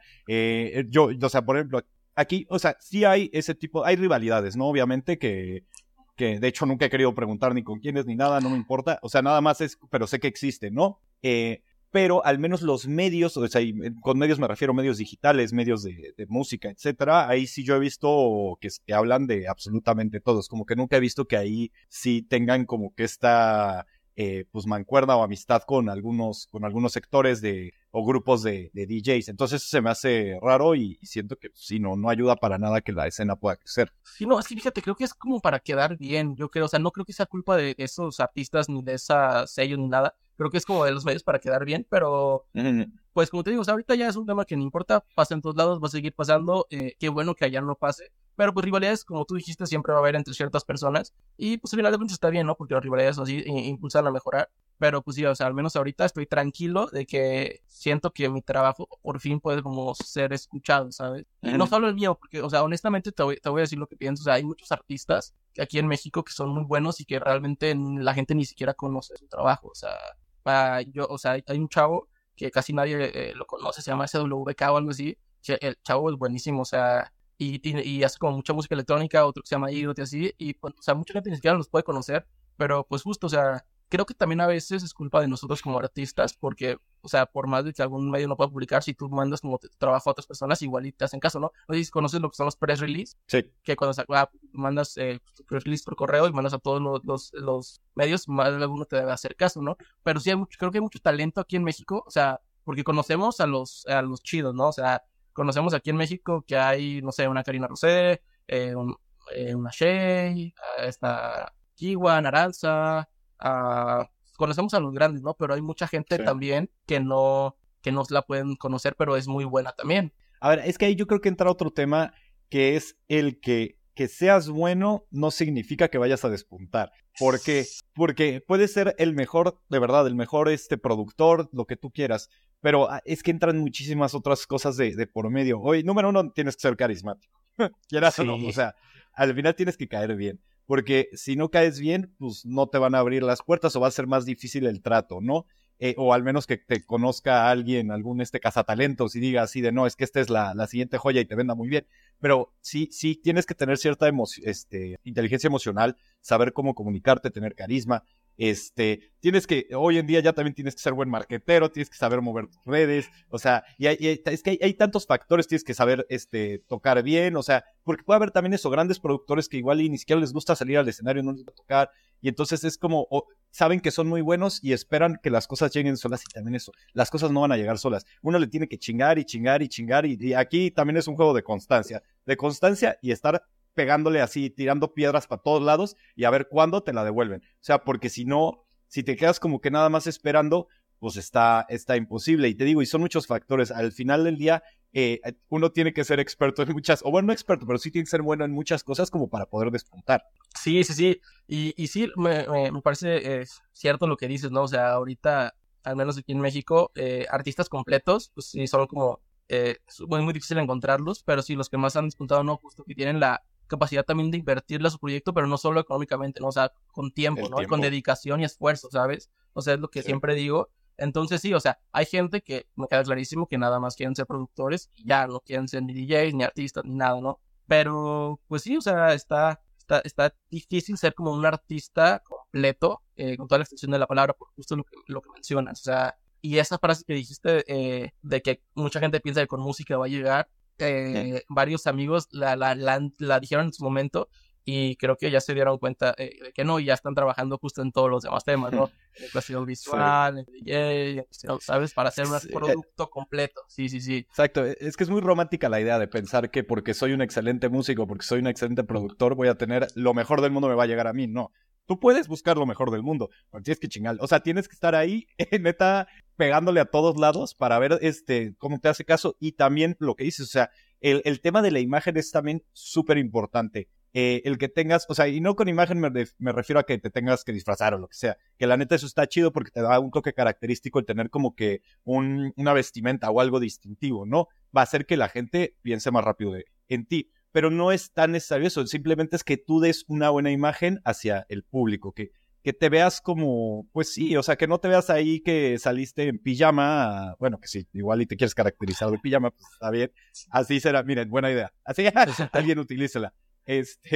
O sea, por ejemplo, aquí, o sea, sí hay ese tipo, hay rivalidades, ¿no? Obviamente que de hecho nunca he querido preguntar ni con quiénes ni nada, no me importa, o sea, nada más pero sé que existe, ¿no? pero al menos los medios, o sea, y con medios me refiero a medios digitales, medios de música, etcétera, ahí sí yo he visto que hablan de absolutamente todos, como que nunca he visto que ahí sí tengan como que esta pues mancuerna o amistad con algunos sectores o grupos de DJs. Entonces se me hace raro y siento que sí, no ayuda para nada que la escena pueda crecer. Sí, no, es que fíjate, creo que es como para quedar bien, yo creo, o sea, no creo que sea culpa de esos artistas ni de esa sello ni nada, creo que es como de los medios para quedar bien, pero pues como te digo, o sea, ahorita ya es un tema que no importa, pasa en todos lados, va a seguir pasando, qué bueno que allá no pase, pero pues rivalidades, como tú dijiste, siempre va a haber entre ciertas personas, y pues al final de cuentas está bien, ¿no? Porque las rivalidades así impulsan a mejorar, pero pues sí, o sea, al menos ahorita estoy tranquilo de que siento que mi trabajo por fin puede como ser escuchado, ¿sabes? Y no solo el mío, porque, o sea, honestamente te voy a decir lo que pienso, o sea, hay muchos artistas aquí en México que son muy buenos y que realmente la gente ni siquiera conoce su trabajo, o sea, o sea, hay un chavo que casi nadie lo conoce, se llama SWK o algo así, que el chavo es buenísimo, o sea, y hace como mucha música electrónica, otro que se llama Igot y así, y pues, o sea, mucha gente ni siquiera los puede conocer, pero pues justo, o sea, creo que también a veces es culpa de nosotros como artistas, porque, o sea, por más de que algún medio no pueda publicar, si tú mandas como tu trabajo a otras personas, igual y te hacen caso, ¿no? No sé si conoces lo que son los press release, sí, que cuando mandas tu press release por correo y mandas a todos los medios, más de alguno te debe hacer caso, ¿no? Pero sí creo que hay mucho talento aquí en México, o sea, porque conocemos a los chidos, ¿no? O sea, conocemos aquí en México que hay, no sé, una Karina Rosé, una Shay, esta Kiwan, Aranza, conocemos a los grandes, ¿no? Pero hay mucha gente también que no la pueden conocer, pero es muy buena también. A ver, es que ahí yo creo que entra otro tema, que es el que seas bueno no significa que vayas a despuntar. ¿Por qué? Porque puedes ser el mejor, de verdad, el mejor productor, lo que tú quieras, pero es que entran muchísimas otras cosas de por medio. Oye, número uno, tienes que ser carismático. Quieras o no, o sea, al final tienes que caer bien. Porque si no caes bien, pues no te van a abrir las puertas o va a ser más difícil el trato, ¿no? O al menos que te conozca a alguien, algún cazatalentos y diga así de no, es que esta es la siguiente joya y te venda muy bien. Pero sí tienes que tener cierta inteligencia emocional, saber cómo comunicarte, tener carisma. Tienes que, hoy en día ya también tienes que ser buen marquetero, tienes que saber mover tus redes, o sea, es que hay tantos factores, tienes que saber tocar bien, o sea, porque puede haber también grandes productores que igual y ni siquiera les gusta salir al escenario, no les gusta tocar, y entonces es como, saben que son muy buenos y esperan que las cosas lleguen solas, y también eso, las cosas no van a llegar solas, uno le tiene que chingar y chingar y chingar, y aquí también es un juego de constancia y estar pegándole así, tirando piedras para todos lados y a ver cuándo te la devuelven. O sea, porque si no, si te quedas como que nada más esperando, pues está imposible. Y te digo, y son muchos factores. Al final del día, uno tiene que ser experto en muchas, o bueno, no experto, pero sí tiene que ser bueno en muchas cosas como para poder despuntar. Sí. Y sí, me parece cierto lo que dices, ¿no? O sea, ahorita, al menos aquí en México, artistas completos, pues sí, son como, es muy difícil encontrarlos, pero sí, los que más han despuntado, ¿no? Justo que tienen la capacidad también de invertirle a su proyecto, pero no solo económicamente, ¿no? O sea, con tiempo, ¿no? Y con dedicación y esfuerzo, ¿sabes? O sea, es lo que siempre digo. Entonces sí, o sea, hay gente que me queda clarísimo que nada más quieren ser productores y ya no quieren ser ni DJs, ni artistas, ni nada, ¿no? Pero, pues sí, o sea, está difícil ser como un artista completo, con toda la extensión de la palabra, por justo lo que mencionas, o sea, y esa frase que dijiste de que mucha gente piensa que con música va a llegar, varios amigos la dijeron en su momento y creo que ya se dieron cuenta de que no, y ya están trabajando justo en todos los demás temas, ¿no? En cuestión visual, en DJ, ¿sabes? Para hacer un producto completo. Sí. Exacto, es que es muy romántica la idea de pensar que porque soy un excelente músico, porque soy un excelente productor, voy a tener lo mejor del mundo, me va a llegar a mí. No, tú puedes buscar lo mejor del mundo, pero tienes que chingar. O sea, tienes que estar ahí, neta, pegándole a todos lados para ver cómo te hace caso. Y también lo que dices, o sea, el tema de la imagen es también súper importante. El que tengas, o sea, y no con imagen me refiero a que te tengas que disfrazar o lo que sea, que la neta eso está chido porque te da un toque característico el tener como que una vestimenta o algo distintivo, ¿no? Va a hacer que la gente piense más rápido en ti, pero no es tan necesario eso, simplemente es que tú des una buena imagen hacia el público, que te veas como, pues sí, o sea, que no te veas ahí que saliste en pijama, bueno, que sí, igual y te quieres caracterizar de pijama, pues está bien, así será, miren, buena idea, así alguien utilícela.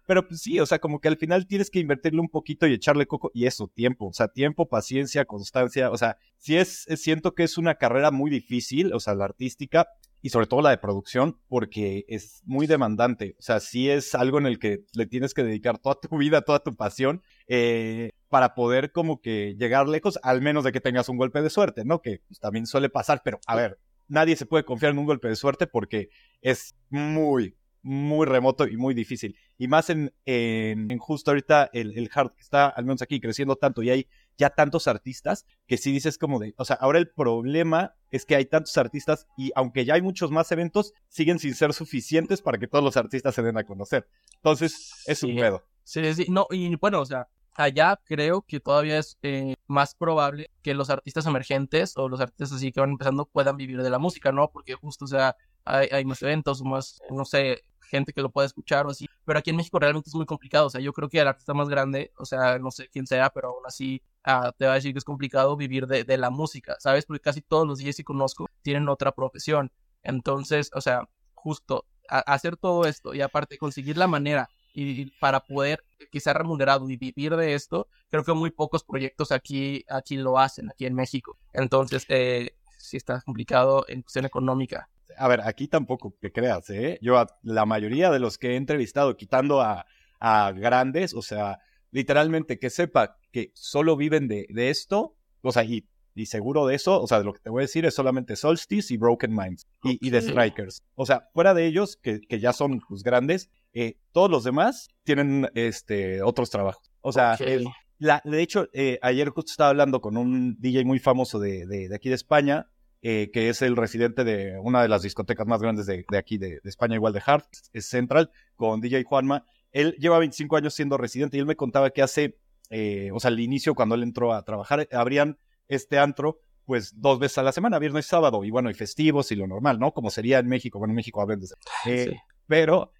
pero pues sí, o sea, como que al final tienes que invertirle un poquito y echarle coco, y eso, tiempo, o sea, tiempo, paciencia, constancia, o sea, sí siento que es una carrera muy difícil, o sea, la artística, y sobre todo la de producción, porque es muy demandante, o sea, sí es algo en el que le tienes que dedicar toda tu vida, toda tu pasión, para poder como que llegar lejos, al menos de que tengas un golpe de suerte, ¿no? Que pues, también suele pasar, pero a ver, nadie se puede confiar en un golpe de suerte porque es muy, muy remoto y muy difícil. Y más en justo ahorita el hard que está, al menos aquí, creciendo tanto y hay ya tantos artistas que sí dices como de, o sea, ahora el problema es que hay tantos artistas y aunque ya hay muchos más eventos, siguen sin ser suficientes para que todos los artistas se den a conocer. Entonces, es un pedo. Sí, no, y bueno, o sea, allá creo que todavía es más probable que los artistas emergentes o los artistas así que van empezando puedan vivir de la música, ¿no? Porque justo, o sea, hay más eventos, más, no sé, gente que lo pueda escuchar o así. Pero aquí en México realmente es muy complicado. O sea, yo creo que el artista más grande, o sea, no sé quién sea, pero aún así te va a decir que es complicado vivir de la música, ¿sabes? Porque casi todos los DJs que conozco tienen otra profesión. Entonces, o sea, justo hacer todo esto y aparte conseguir la manera y para poder que sea remunerado y vivir de esto, creo que muy pocos proyectos aquí lo hacen, aquí en México. Entonces, sí está complicado en cuestión económica. A ver, aquí tampoco que creas, ¿eh? Yo la mayoría de los que he entrevistado, quitando a grandes, o sea, literalmente que sepa que solo viven de esto, o sea, y seguro de eso, o sea, de lo que te voy a decir es solamente Solstice y Broken Minds y The Strikers. O sea, fuera de ellos, que ya son pues, grandes, todos los demás tienen otros trabajos. O sea, de hecho, ayer justo estaba hablando con un DJ muy famoso de aquí de España, que es el residente de una de las discotecas más grandes de aquí de España, igual de Hard, es Central, con DJ Juanma. Él lleva 25 años siendo residente y él me contaba que hace, o sea, al inicio cuando él entró a trabajar, abrían este antro pues 2 veces a la semana, viernes y sábado, y bueno, y festivos y lo normal, ¿no? Como sería en México, bueno, en México hablan desde... Sí. Pero,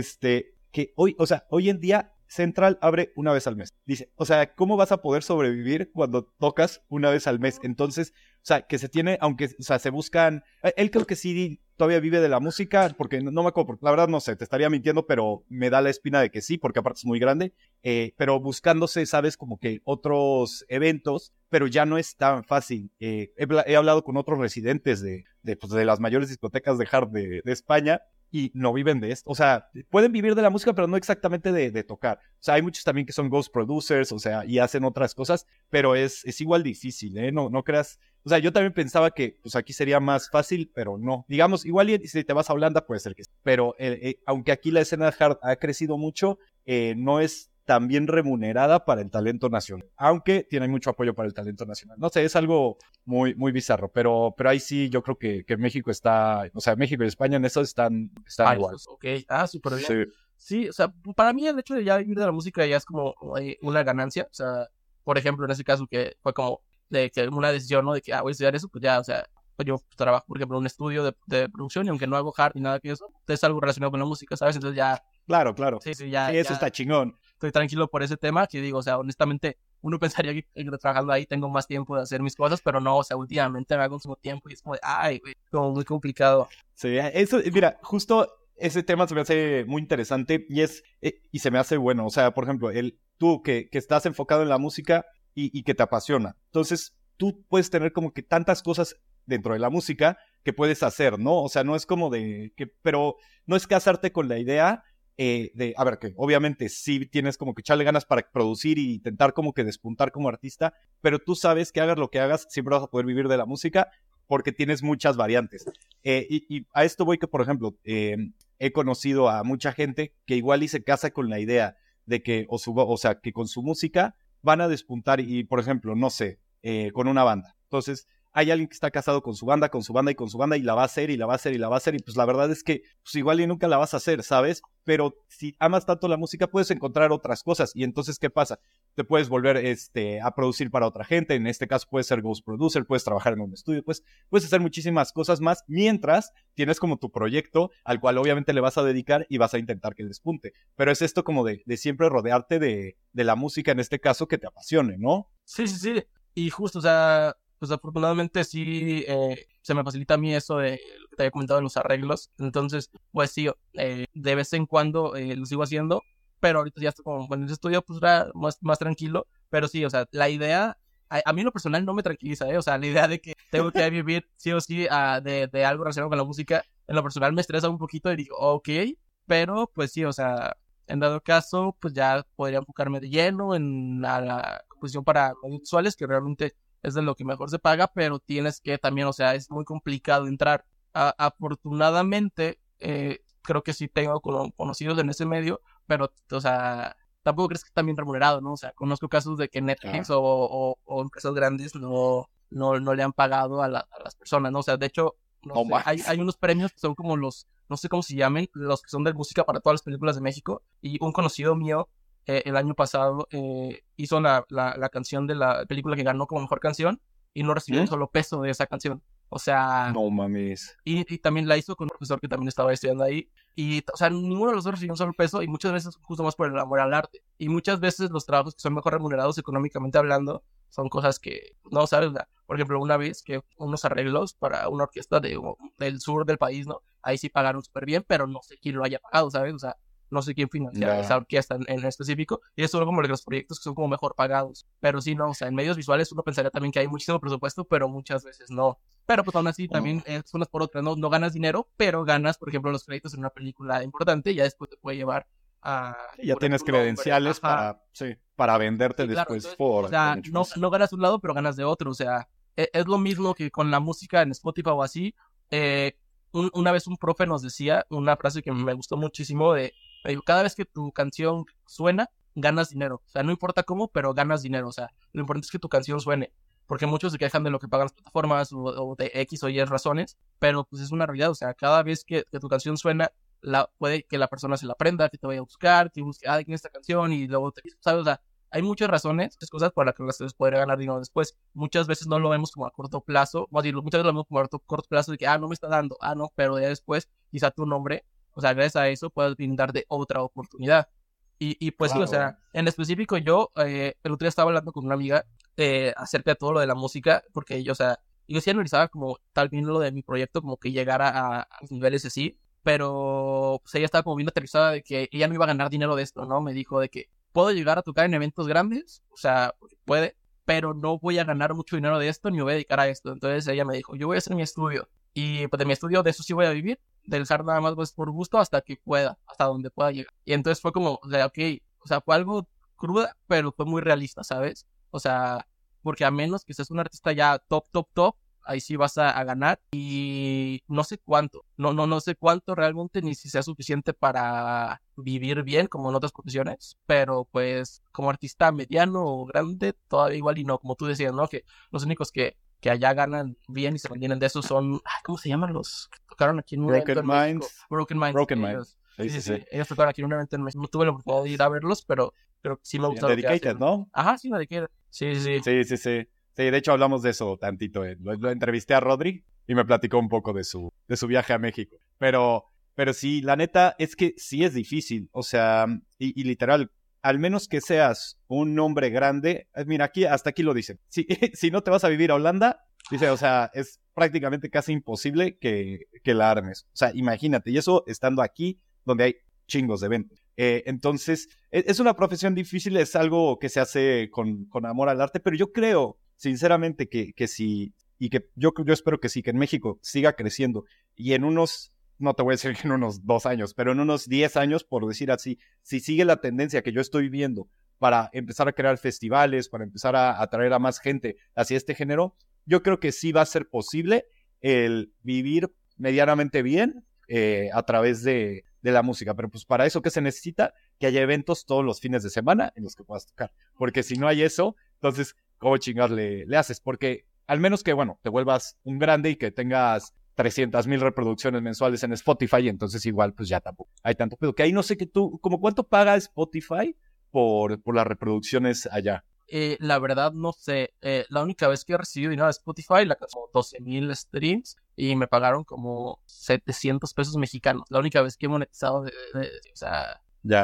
que hoy, o sea, hoy en día Central abre una vez al mes. Dice, o sea, ¿cómo vas a poder sobrevivir cuando tocas una vez al mes? Entonces, o sea, que se tiene, aunque, o sea, se buscan, él creo que sí todavía vive de la música, porque no me acuerdo, la verdad no sé, te estaría mintiendo, pero me da la espina de que sí, porque aparte es muy grande, pero buscándose, sabes, como que otros eventos, pero ya no es tan fácil. He hablado con otros residentes pues, de las mayores discotecas de hard de España, y no viven de esto. O sea, pueden vivir de la música, pero no exactamente de tocar. O sea, hay muchos también que son ghost producers, o sea, y hacen otras cosas, pero es igual difícil, ¿eh? No creas. O sea, yo también pensaba que pues aquí sería más fácil, pero no. Digamos, igual y si te vas a Holanda puede ser que sí. Pero aunque aquí la escena hard ha crecido mucho, no es tan bien remunerada para el talento nacional, aunque tiene mucho apoyo para el talento nacional. No sé, es algo muy, muy bizarro, pero ahí sí yo creo que México está, o sea, México y España en eso están igual. Ok, súper bien. Sí. Sí, o sea, para mí el hecho de ya vivir de la música ya es como una ganancia. O sea, por ejemplo, en ese caso que fue como de que una decisión, ¿no? De que voy a estudiar eso, pues ya, o sea, pues yo trabajo, por ejemplo, en un estudio de producción y aunque no hago hard ni nada que eso, es algo relacionado con la música, ¿sabes? Entonces ya... Claro. Sí, ya. Sí, eso ya está chingón. estoy tranquilo por ese tema, que digo, o sea, honestamente, uno pensaría que trabajando ahí tengo más tiempo de hacer mis cosas, pero no, o sea, últimamente me hago un tiempo y es como de, güey, como muy complicado. Sí, eso, mira, justo ese tema se me hace muy interesante y se me hace bueno. O sea, por ejemplo, tú que estás enfocado en la música y que te apasiona. Entonces, tú puedes tener como que tantas cosas dentro de la música que puedes hacer, ¿no? O sea, no es como pero no es casarte con la idea a ver, que obviamente sí tienes como que echarle ganas para producir y intentar como que despuntar como artista, pero tú sabes que hagas lo que hagas, siempre vas a poder vivir de la música porque tienes muchas variantes. Y a esto voy que, por ejemplo, he conocido a mucha gente que igual y se casa con la idea de que, o sea, que con su música van a despuntar y, por ejemplo, no sé, con una banda. Entonces, hay alguien que está casado con su banda y la va a hacer y la va a hacer y la va a hacer y pues la verdad es que pues igual y nunca la vas a hacer, ¿sabes? Pero si amas tanto la música puedes encontrar otras cosas y entonces ¿qué pasa? Te puedes volver a producir para otra gente, en este caso puedes ser ghost producer, puedes trabajar en un estudio, pues puedes hacer muchísimas cosas más mientras tienes como tu proyecto al cual obviamente le vas a dedicar y vas a intentar que despunte, pero es esto como de siempre rodearte de la música en este caso que te apasione, ¿no? Sí, y justo, o sea, pues afortunadamente sí se me facilita a mí eso de lo que te había comentado en los arreglos. Entonces, pues sí, de vez en cuando lo sigo haciendo, pero ahorita ya estoy como, bueno, en ese estudio pues era más tranquilo, pero sí, o sea, la idea, a mí en lo personal no me tranquiliza, o sea, la idea de que tengo que vivir sí o sí de algo relacionado con la música, en lo personal me estresa un poquito y digo, ok, pero pues sí, o sea, en dado caso, pues ya podría enfocarme de lleno en la composición para medios visuales, que realmente es de lo que mejor se paga, pero tienes que también, o sea, es muy complicado entrar. Afortunadamente, creo que sí tengo conocidos en ese medio, pero, o sea, tampoco crees que está bien remunerado, ¿no? O sea, conozco casos de que Netflix o empresas grandes no le han pagado a las personas, ¿no? O sea, de hecho, no sé, hay unos premios que son como no sé cómo se llamen, los que son de música para todas las películas de México, y un conocido mío el año pasado hizo la canción de la película que ganó como mejor canción y no recibió un solo peso de esa canción. O sea, no mames. Y también la hizo con un profesor que también estaba estudiando ahí. Y, o sea, ninguno de los dos recibió un solo peso y muchas veces justo más por el amor al arte. Y muchas veces los trabajos que son mejor remunerados económicamente hablando son cosas que, no sabes, por ejemplo, una vez que unos arreglos para una orquesta del sur del país, ¿no? Ahí sí pagaron súper bien, pero no sé quién lo haya pagado, ¿sabes? O sea, no sé quién financia esa orquesta en específico, y eso es como de los proyectos que son como mejor pagados, pero sí, no, o sea, en medios visuales uno pensaría también que hay muchísimo presupuesto, pero muchas veces no, pero pues aún así también es unas por otras, no ganas dinero, pero ganas, por ejemplo, los créditos en una película importante, y ya después te puede llevar a... Ya tienes credenciales para venderte después. Claro, entonces, o sea, no ganas de un lado, pero ganas de otro, o sea, es lo mismo que con la música en Spotify o así. Una vez un profe nos decía una frase que me gustó muchísimo me dijo, cada vez que tu canción suena, ganas dinero. O sea, no importa cómo, pero ganas dinero. O sea, lo importante es que tu canción suene. Porque muchos se quejan de lo que pagan las plataformas o de X o Y razones, pero pues es una realidad. O sea, cada vez que tu canción suena, puede que la persona se la aprenda, que te vaya a buscar, que busque, ¿quién es esta canción? Y luego ¿sabes? O sea, hay muchas razones, muchas cosas para las que les podría ganar dinero después. Muchas veces no lo vemos como a corto plazo, más bien, muchas veces lo vemos como a corto plazo de que, no me está dando, no, pero ya después, quizá tu nombre, o sea, gracias a eso puedes brindar de otra oportunidad. Y pues claro. Sí, o sea, en específico yo, el otro día estaba hablando con una amiga acerca de todo lo de la música, porque yo, o sea, yo sí analizaba como tal bien lo de mi proyecto, como que llegara a los niveles así, pero pues ella estaba como bien aterrizada de que ella no iba a ganar dinero de esto, ¿no? Me dijo de que puedo llegar a tocar en eventos grandes, o sea, puede, pero no voy a ganar mucho dinero de esto ni me voy a dedicar a esto. Entonces ella me dijo, yo voy a hacer mi estudio y pues de mi estudio de eso sí voy a vivir, del SAR nada más pues por gusto hasta que pueda, hasta donde pueda llegar. Y entonces fue como, o sea, ok, o sea, fue algo cruda, pero fue muy realista, ¿sabes? O sea, porque a menos que seas un artista ya top, ahí sí vas a ganar y no sé cuánto, no sé cuánto realmente ni si sea suficiente para vivir bien como en otras profesiones, pero pues como artista mediano o grande todavía igual y no, como tú decías, ¿no? Que los únicos que allá ganan bien y se mantienen de eso son, ¿cómo se llaman los que tocaron aquí en un evento en México? Broken Minds. Sí. Ellos tocaron aquí en un evento en México. No tuve la oportunidad de ir a verlos, pero creo que sí me gustaron. Dedicated, ¿no? Ajá, sí, Dedicated. Sí. Sí, de hecho hablamos de eso tantito. Lo entrevisté a Rodri y me platicó un poco de su viaje a México. Pero sí, la neta es que sí es difícil. O sea, y literal, al menos que seas un hombre grande, mira, hasta aquí lo dice. Si no te vas a vivir a Holanda, dice, o sea, es prácticamente casi imposible que la armes. O sea, imagínate, y eso estando aquí donde hay chingos de eventos. Entonces, es una profesión difícil, es algo que se hace con amor al arte, pero yo creo, sinceramente, que sí, y que yo espero que sí, que en México siga creciendo, y en unos, no te voy a decir que en unos 2 años, pero en unos 10 años, por decir así, si sigue la tendencia que yo estoy viendo para empezar a crear festivales, para empezar a atraer a más gente hacia este género, yo creo que sí va a ser posible el vivir medianamente bien a través de la música, pero pues para eso, ¿qué se necesita? Que haya eventos todos los fines de semana en los que puedas tocar, porque si no hay eso, entonces, ¿cómo chingar le haces? Porque al menos que, bueno, te vuelvas un grande y que tengas 300,000 reproducciones mensuales en Spotify, entonces igual, pues ya tampoco hay tanto pedo, que ahí no sé que tú, ¿como cuánto paga Spotify por las reproducciones allá? La verdad no sé, la única vez que he recibido dinero de Spotify, la como 12,000 streams y me pagaron como 700 pesos mexicanos, la única vez que he monetizado o sea,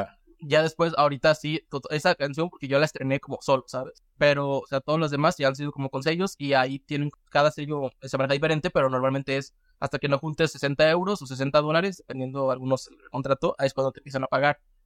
ya después, ahorita sí, esa canción porque yo la estrené como solo, ¿sabes? Pero, o sea, todos los demás ya han sido como con sellos y ahí tienen, cada sello se maneja diferente, pero normalmente es hasta que no juntes 60 euros o $60, dependiendo algunos el contrato, ahí es cuando te empiezan a pagar.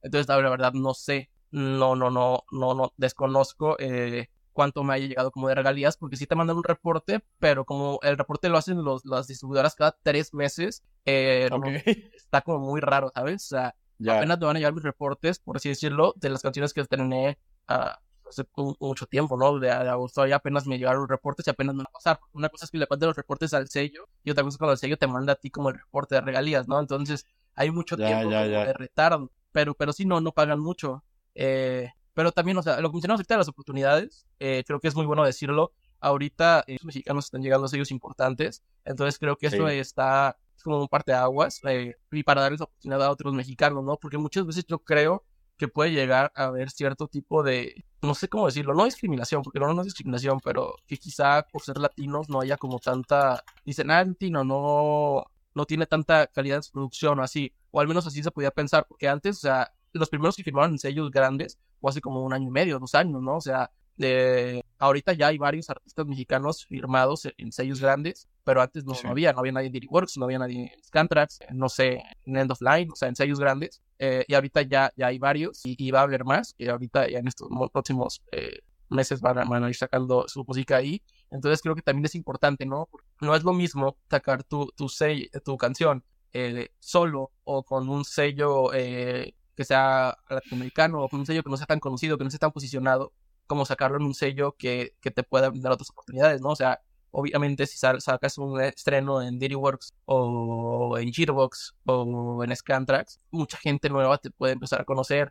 Entonces, la verdad, no sé, no, desconozco cuánto me haya llegado como de regalías, porque sí te mandan un reporte, pero como el reporte lo hacen las distribuidoras cada 3 meses, está como muy raro, ¿sabes? O sea, apenas me van a llegar mis reportes, por así decirlo, de las canciones que estrené hace mucho tiempo, ¿no? De agosto ya apenas me llegaron los reportes y apenas me van a pasar. Una cosa es que le mandan los reportes al sello y otra cosa es cuando el sello te manda a ti como el reporte de regalías, ¿no? Entonces hay mucho tiempo de retardo, pero sí no pagan mucho. Pero también, o sea, lo que mencionamos ahorita de las oportunidades, creo que es muy bueno decirlo. Ahorita los mexicanos están llegando a sellos importantes, entonces creo que eso está como un parteaguas y para darles oportunidad a otros mexicanos, ¿no? Porque muchas veces yo creo que puede llegar a haber cierto tipo de, no sé cómo decirlo, no discriminación, porque no es discriminación, pero que quizá por ser latinos no haya como tanta, dicen, el latino no tiene tanta calidad de su producción o así, o al menos así se podía pensar, porque antes, o sea, los primeros que firmaron en sellos grandes fue hace como 1 año y medio, 2 años, ¿no? O sea, ahorita ya hay varios artistas mexicanos firmados en sellos grandes, pero antes no había nadie en DigiWorks, no había nadie en Scantrax, no sé, en End of Line, o sea, en sellos grandes, y ahorita ya hay varios y va a haber más, y ahorita ya en estos próximos meses van a ir sacando su música ahí, entonces creo que también es importante, ¿no? No es lo mismo sacar tu canción solo o con un sello que sea latinoamericano o con un sello que no sea tan conocido, que no sea tan posicionado, como sacarlo en un sello que te pueda dar otras oportunidades, ¿no? O sea, obviamente si sacas un estreno en DigiWorks o en Jitterbox o en Scantrax, mucha gente nueva te puede empezar a conocer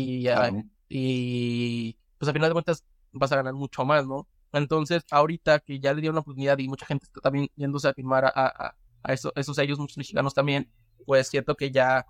y pues al final de cuentas vas a ganar mucho más, ¿no? Entonces, ahorita que ya le dieron una oportunidad y mucha gente está también yéndose a firmar a esos sellos, muchos mexicanos también, pues siento que ya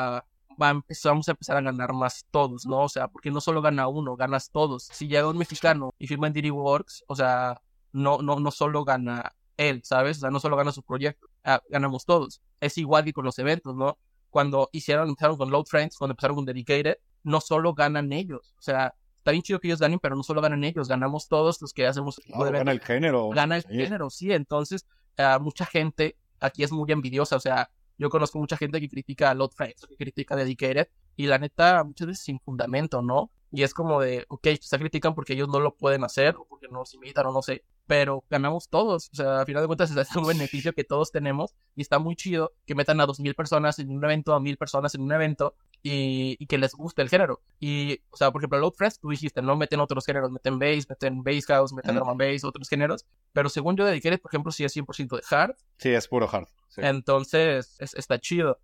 vamos a empezar a ganar más todos, ¿no? O sea, porque no solo gana uno, ganas todos. Si llega un mexicano y firma en DigiWorks, o sea, no solo gana él, ¿sabes? O sea, no solo gana su proyecto, ganamos todos. Es igual que con los eventos, ¿no? Cuando empezaron con Load Friends, cuando empezaron con Dedicated, no solo ganan ellos, o sea, está bien chido que ellos ganen, pero no solo ganan ellos, ganamos todos los que hacemos. Gana el género. Gana el género, sí. Entonces, mucha gente aquí es muy envidiosa, o sea, yo conozco mucha gente que critica a Load Friends, que critica a Dedicated, y la neta, muchas veces sin fundamento, ¿no? Y es como de, ok, se critican porque ellos no lo pueden hacer, o porque no nos invitan, o no sé, pero ganamos todos, o sea, al final de cuentas es un beneficio que todos tenemos, y está muy chido que metan a 2,000 personas en un evento, a 1,000 personas en un evento, y que les guste el género. Y, o sea, por ejemplo, Load Friends, tú dijiste, no meten otros géneros, meten bass house, meten drum and bass, otros géneros, pero según yo Dedicated, por ejemplo, sí es 100% de hard. Sí, es puro hard. Sí. Entonces, está chido.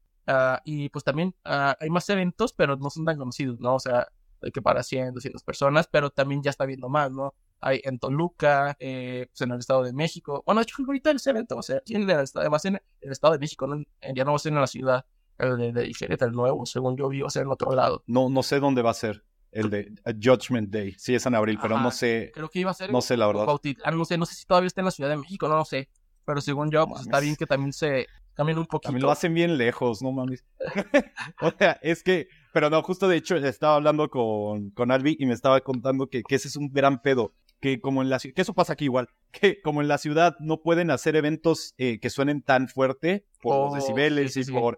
Y pues también hay más eventos, pero no son tan conocidos, ¿no? O sea, hay que para 100, 200 personas, pero también ya está viendo más, ¿no? Hay en Toluca, pues en el Estado de México. Bueno, de hecho, ahorita ese evento va a ser además en el Estado de México, ¿no? Ya no va a ser en la ciudad, el de Igeret, el nuevo, según yo vi, va a ser en otro lado. No sé dónde va a ser el de Judgment Day. Sí, es en abril, pero no sé. Creo que iba a ser. No sé, la verdad. No sé si todavía está en la Ciudad de México, no lo sé. Pero según yo, pues está bien que también se cambien un poquito. También lo hacen bien lejos, no mames. O sea, es que... Pero no, justo de hecho estaba hablando con Albi y me estaba contando que ese es un gran pedo. Que como en la ciudad, que eso pasa aquí igual, que como en la ciudad no pueden hacer eventos que suenen tan fuerte por los decibeles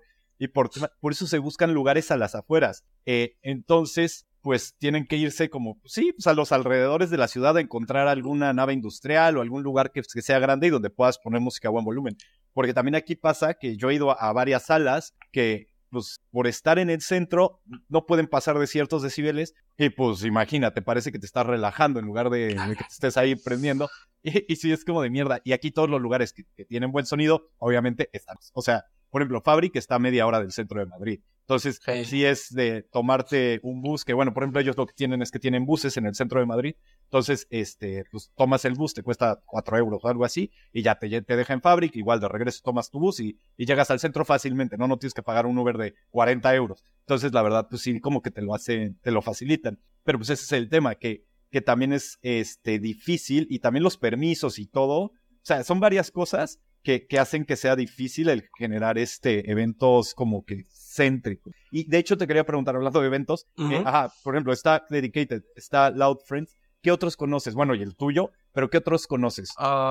y por eso se buscan lugares a las afueras. Entonces, pues tienen que irse como, sí, pues a los alrededores de la ciudad a encontrar alguna nave industrial o algún lugar que sea grande y donde puedas poner música a buen volumen. Porque también aquí pasa que yo he ido a varias salas que pues por estar en el centro no pueden pasar de ciertos decibeles y pues imagínate, parece que te estás relajando en lugar de que te estés ahí prendiendo y sí es como de mierda. Y aquí todos los lugares que tienen buen sonido obviamente están, o sea, por ejemplo, Fabric está a media hora del centro de Madrid. Entonces, sí es de tomarte un bus, que bueno, por ejemplo, ellos lo que tienen es que tienen buses en el centro de Madrid. Entonces, pues tomas el bus, te cuesta 4 euros o algo así, y ya te deja en Fabric, igual de regreso tomas tu bus y llegas al centro fácilmente, ¿no? No tienes que pagar un Uber de 40 euros. Entonces, la verdad, pues sí, como que te lo facilitan. Pero pues ese es el tema, que también es difícil, y también los permisos y todo. O sea, son varias cosas que hacen que sea difícil el generar eventos como que céntricos. Y de hecho te quería preguntar, hablando de eventos, por ejemplo, está Dedicated, está Loud Friends, ¿qué otros conoces? Bueno, y el tuyo, pero ¿qué otros conoces?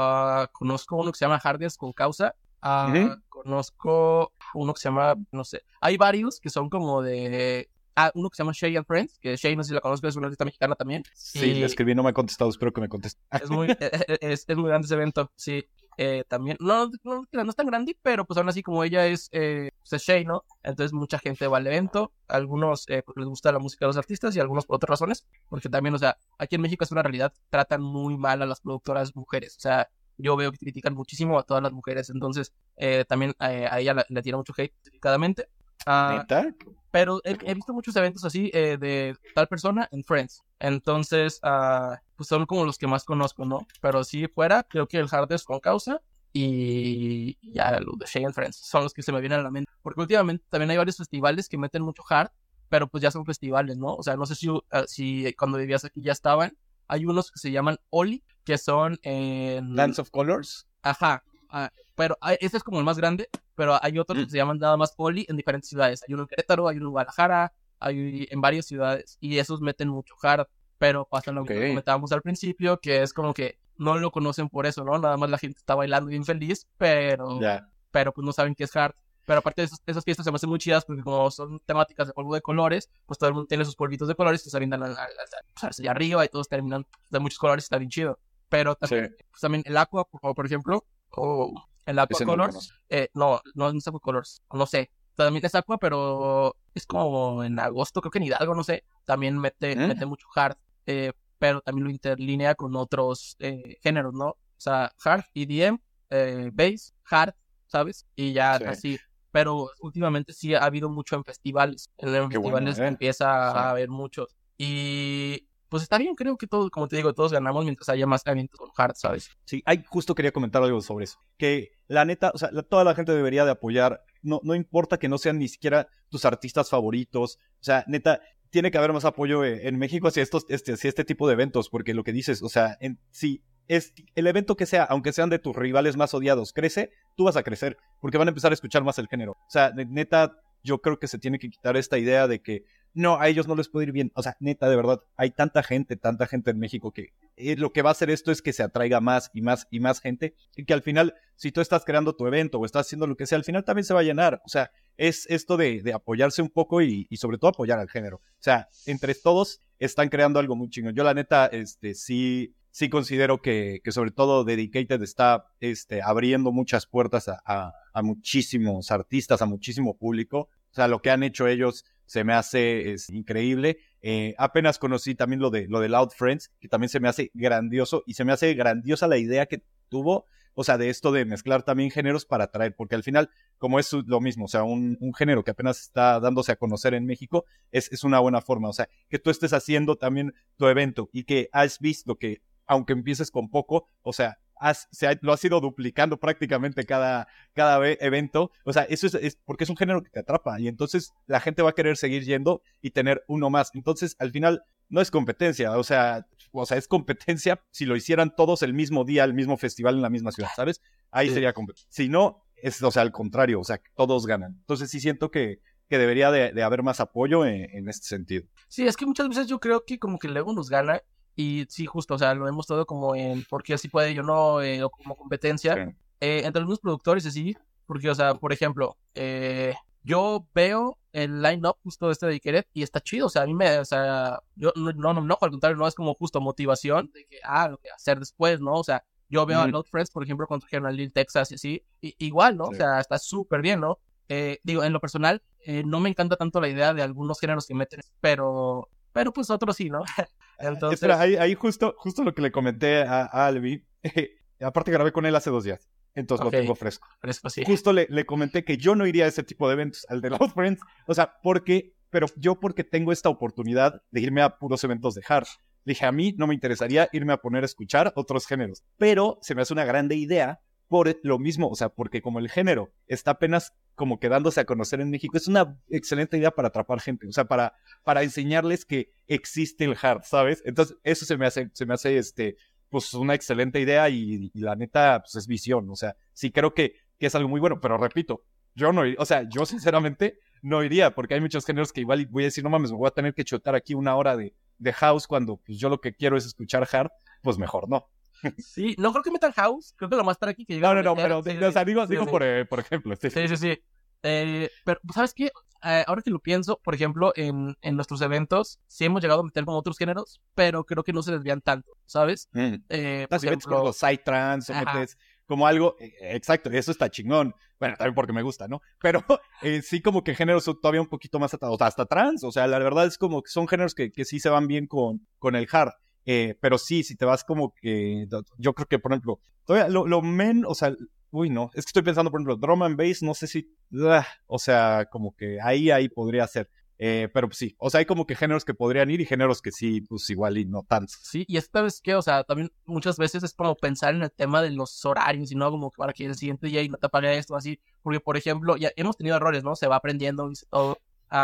Conozco uno que se llama Hardest con Causa, conozco uno que se llama, no sé, hay varios que son como de uno que se llama Shay and Friends, que Shay, no sé si la conozco, es una artista mexicana también. Sí, le escribí, no me ha contestado, espero que me conteste. Es muy, es muy grande ese evento, sí. También, no es tan grande, pero pues aún así como ella pues es Shay, ¿no? Entonces mucha gente va al evento, algunos porque les gusta la música de los artistas y algunos por otras razones, porque también, o sea, aquí en México es una realidad, tratan muy mal a las productoras mujeres, o sea, yo veo que critican muchísimo a todas las mujeres, entonces también a ella le tira mucho hate, justificadamente. ¿Neta? Pero he visto muchos eventos así de tal persona en Friends. Entonces, pues son como los que más conozco, ¿no? Pero si fuera, creo que el Hard es con causa y ya los de Shay and Friends son los que se me vienen a la mente. Porque últimamente también hay varios festivales que meten mucho hard, pero pues ya son festivales, ¿no? O sea, no sé si cuando vivías aquí ya estaban. Hay unos que se llaman Oli, que son en... Dance of Colors. Ajá. Pero este es como el más grande, pero hay otros que se llaman nada más Oli en diferentes ciudades. Hay uno en Querétaro, hay uno en Guadalajara, hay en varias ciudades y esos meten mucho hard, pero pasa lo que comentábamos al principio, que es como que no lo conocen por eso, ¿no? Nada más la gente está bailando bien feliz, pero pues no saben qué es hard. Pero aparte de esas fiestas se me hacen muy chidas porque como son temáticas de polvo de colores, pues todo el mundo tiene sus polvitos de colores que se avientan allá arriba y todos terminan de muchos colores, está bien chido. Pero también, pues también el Aqua, por ejemplo, el Aqua Colors, no es Aqua Colors, no sé, también es Aqua, pero es como en agosto, creo que en Hidalgo, no sé, también mete mucho hard, pero también lo interlinea con otros géneros, ¿no? O sea, hard, EDM, bass, hard, ¿sabes? Y ya así. Pero últimamente sí ha habido mucho en festivales. En festivales empieza a haber muchos. Y pues está bien, creo que todos, como te digo, todos ganamos mientras haya más eventos con hard, ¿sabes? Sí, justo quería comentar algo sobre eso. Que la neta, o sea, toda la gente debería de apoyar. No importa que no sean ni siquiera tus artistas favoritos. O sea, neta, tiene que haber más apoyo en México hacia este tipo de eventos. Porque lo que dices, o sea, si es el evento que sea, aunque sean de tus rivales más odiados, crece, tú vas a crecer. Porque van a empezar a escuchar más el género. O sea, neta, yo creo que se tiene que quitar esta idea de que no, a ellos no les puede ir bien. O sea, neta, de verdad, hay tanta gente en México que lo que va a hacer esto es que se atraiga más y más y más gente. Y que al final, si tú estás creando tu evento o estás haciendo lo que sea, al final también se va a llenar. O sea, es esto de apoyarse un poco y sobre todo apoyar al género. O sea, entre todos están creando algo muy chingón. Yo la neta, sí considero que sobre todo Dedicated está abriendo muchas puertas a muchísimos artistas, a muchísimo público. O sea, lo que han hecho ellos se me hace increíble. Apenas conocí también lo de Loud Friends, que también se me hace grandioso, y se me hace grandiosa la idea que tuvo, o sea, de esto de mezclar también géneros para atraer, porque al final, como es lo mismo, o sea, un género que apenas está dándose a conocer en México, es una buena forma, o sea, que tú estés haciendo también tu evento y que has visto que, aunque empieces con poco, o sea, lo has ido duplicando prácticamente cada evento. O sea, eso es porque es un género que te atrapa y entonces la gente va a querer seguir yendo y tener uno más. Entonces, al final, no es competencia. O sea, es competencia si lo hicieran todos el mismo día, el mismo festival en la misma ciudad, ¿sabes? Ahí sería competencia. Si no, o sea, al contrario, o sea, todos ganan. Entonces, sí siento que debería de haber más apoyo en este sentido. Sí, es que muchas veces yo creo que como que luego nos gana. Y sí, justo, o sea, lo vemos todo como en porque así puede yo no, o como competencia entre algunos productores así, porque, o sea, por ejemplo, yo veo el line-up justo de este de Ikeret y está chido, o sea, o sea, yo no, al contrario, no es como justo motivación de que, lo que hacer después, ¿no? O sea, yo veo a Loud Friends, por ejemplo, cuando trajeron a Lil Texas y así, igual, ¿no? Sí. O sea, está súper bien, ¿no? Digo, en lo personal, no me encanta tanto la idea de algunos géneros que meten, pero pues otros sí, ¿no? Entonces... Espera, ahí justo lo que le comenté a Albi, aparte grabé con él hace 2 días, entonces lo tengo fresco. Fresco, sí. Justo le comenté que yo no iría a ese tipo de eventos, al de Loud Friends, o sea, porque tengo esta oportunidad de irme a puros eventos de hard. Le dije, a mí no me interesaría irme a poner a escuchar otros géneros, pero se me hace una grande idea por lo mismo, o sea, porque como el género está apenas como quedándose a conocer en México, es una excelente idea para atrapar gente, o sea, para enseñarles que existe el hard, ¿sabes? Entonces, eso se me hace pues una excelente idea y la neta, pues es visión, o sea, sí creo que es algo muy bueno, pero repito, yo sinceramente no iría, porque hay muchos géneros que igual voy a decir, no mames, me voy a tener que chotar aquí 1 hora de house cuando pues yo lo que quiero es escuchar hard, pues mejor no. Sí, no creo que metan house, creo que lo más para aquí que llega. No, pero, o sea, digo por ejemplo. Sí. Pero, ¿sabes qué? Ahora que lo pienso, por ejemplo, en nuestros eventos, sí hemos llegado a meter como otros géneros, pero creo que no se desvían tanto, ¿sabes? Por Si metes ejemplo, como psytrance o ajá, metes como algo, exacto, eso está chingón. Bueno, también porque me gusta, ¿no? Pero sí como que géneros son todavía un poquito más atados, hasta trance, o sea, la verdad es como que son géneros que sí se van bien con el hard. Pero sí, si te vas como que, yo creo que, por ejemplo, todavía o sea, uy, no, es que estoy pensando, por ejemplo, drum and bass, no sé si, o sea, como que ahí podría ser. Pero pues sí, o sea, hay como que géneros que podrían ir y géneros que sí, pues igual y no tanto. sí, y esta vez que, o sea, también muchas veces es como pensar en el tema de los horarios y no como que para que el siguiente día no te apague esto, así, porque, por ejemplo, ya hemos tenido errores, ¿no? Se va aprendiendo y todo.